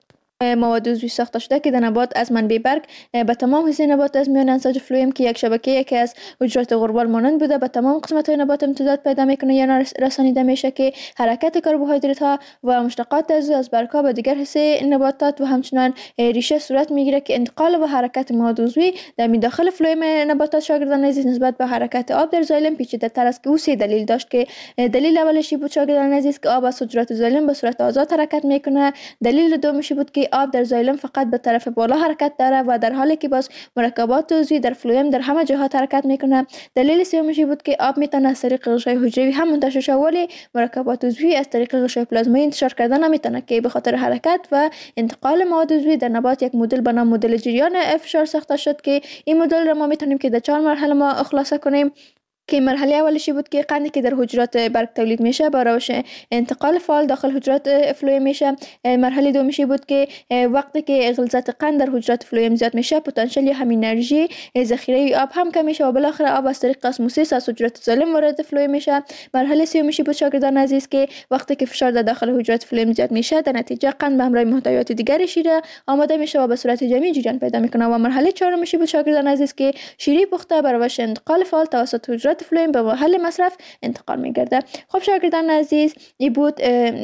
مواد عضوی ساخته شده که در نبات از منبع برگ به تمام حصه نبات از میان انساج فلوئم که یک شبکه که از حجرات غربال مانند بوده به تمام قسمت های نبات امتداد پیدا میکنه یا رسانیده میشه که حرکت کربوهیدرات ها و مشتقات از برگ ها به دیگر حصه نباتات و همچنان ریشه صورت میگیره که انتقال و حرکت مواد عضوی در داخل فلوئم نباتات شاگردان عزیز نسبت به حرکت آب در زایلم پیچیده تر است که او سه دلیل داشت که دلیل اولش بود شاگردان عزیز که آب از حجرات زایلم به صورت آزاد حرکت میکنه، دلیل دومش بود که آب در زایلم فقط به طرف بالا حرکت داره و در حالی که باز مرکبات عضوی در فلوئم در همه جهات حرکت میکنه. دلیل سومش بود که آب میتونه از طریق غشای حجروی هم منتشر شه ولی مرکبات عضوی از طریق غشای پلازمایی انتشار کردن نمیتونه که به خاطر حرکت و انتقال مواد عضوی در نبات یک مدل به نام مدل جریان فشار ساخته شد که این مدل را ما میتونیم که در 4 مرحله ما خلاصه کنیم که مرحله اولشی بود که قندی که در حجرات برگ تولید میشه با روش انتقال فعال داخل حجرات فلوئم میشه. مرحله دومیشی بود که وقتی که غلظت قند در حجرات فلوئم زیاد میشه پتانسیل یا هم انرژی ذخیره آب هم کم میشه و بالاخره آب از طریق اسموسیس از حجرات زایلم وارد فلوئم میشه. مرحله سومیشی بود شاگردان عزیز که وقتی که فشار در داخل حجرات فلوئم زیاد میشه در نتیجه قند به همراه محتویات دیگری شیره آماده میشه و به صورت جمعی جریان پیدا میکنه. و مرحله چهارمیشی بود شاگردان عزیز که شیره پخته بر روش انتقال فعال توسط حجرات فلوئم به محل مصرف انتقال میگرده. خب شاگردان عزیز این بود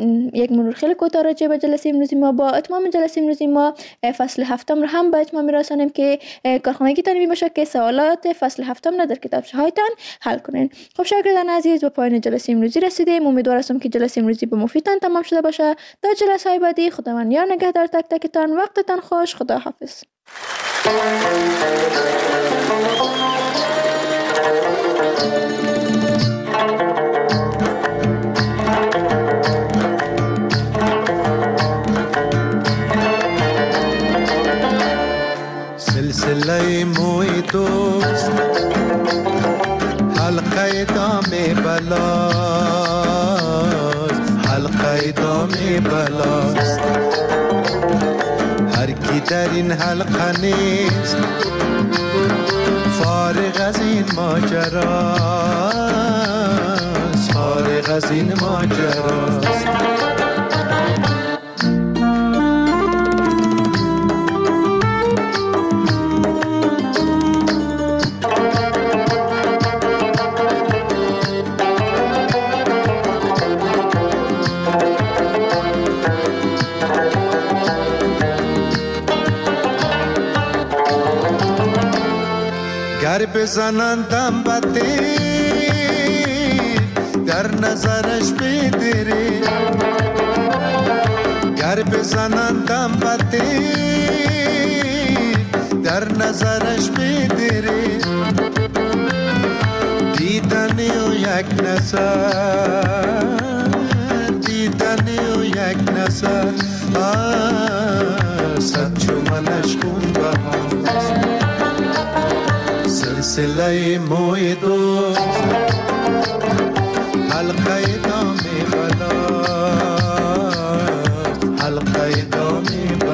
یک مرور خیلی کوتاه راجع به جلسه امروزی ما. با اتمام جلسه امروزی ما فصل هفتم رو هم به اتمام میرسانیم که کارخانگی تان میباشه که سوالات فصل هفتم را در کتابچه هایتان حل کنین. خب شاگردان عزیز به پایان جلسه امروزی رسیدیم. امیدوار هستم که جلسه امروزی به مفیدتان تمام شده باشه. تا جلسه های بعدی خداوند یار نگهدار تک تکتان. وقتتان خوش. خدا حافظ. سلسله موی دوست حلقه دام بلاست، حلقه دام بلاست. هر کی در این حلقه نیست فارغ از این ماجراست، فارغ از این ماجراست. گر به بزنندم بطیر در نظرش بیدری گر بزنندم بطیر در نظرش بیدری دیدنی و یک نظر دیدنی و یک نظر صد چومنش خون بهاست سلسله موی دوست حلقه دامی بلاست حلقه دامی بلاست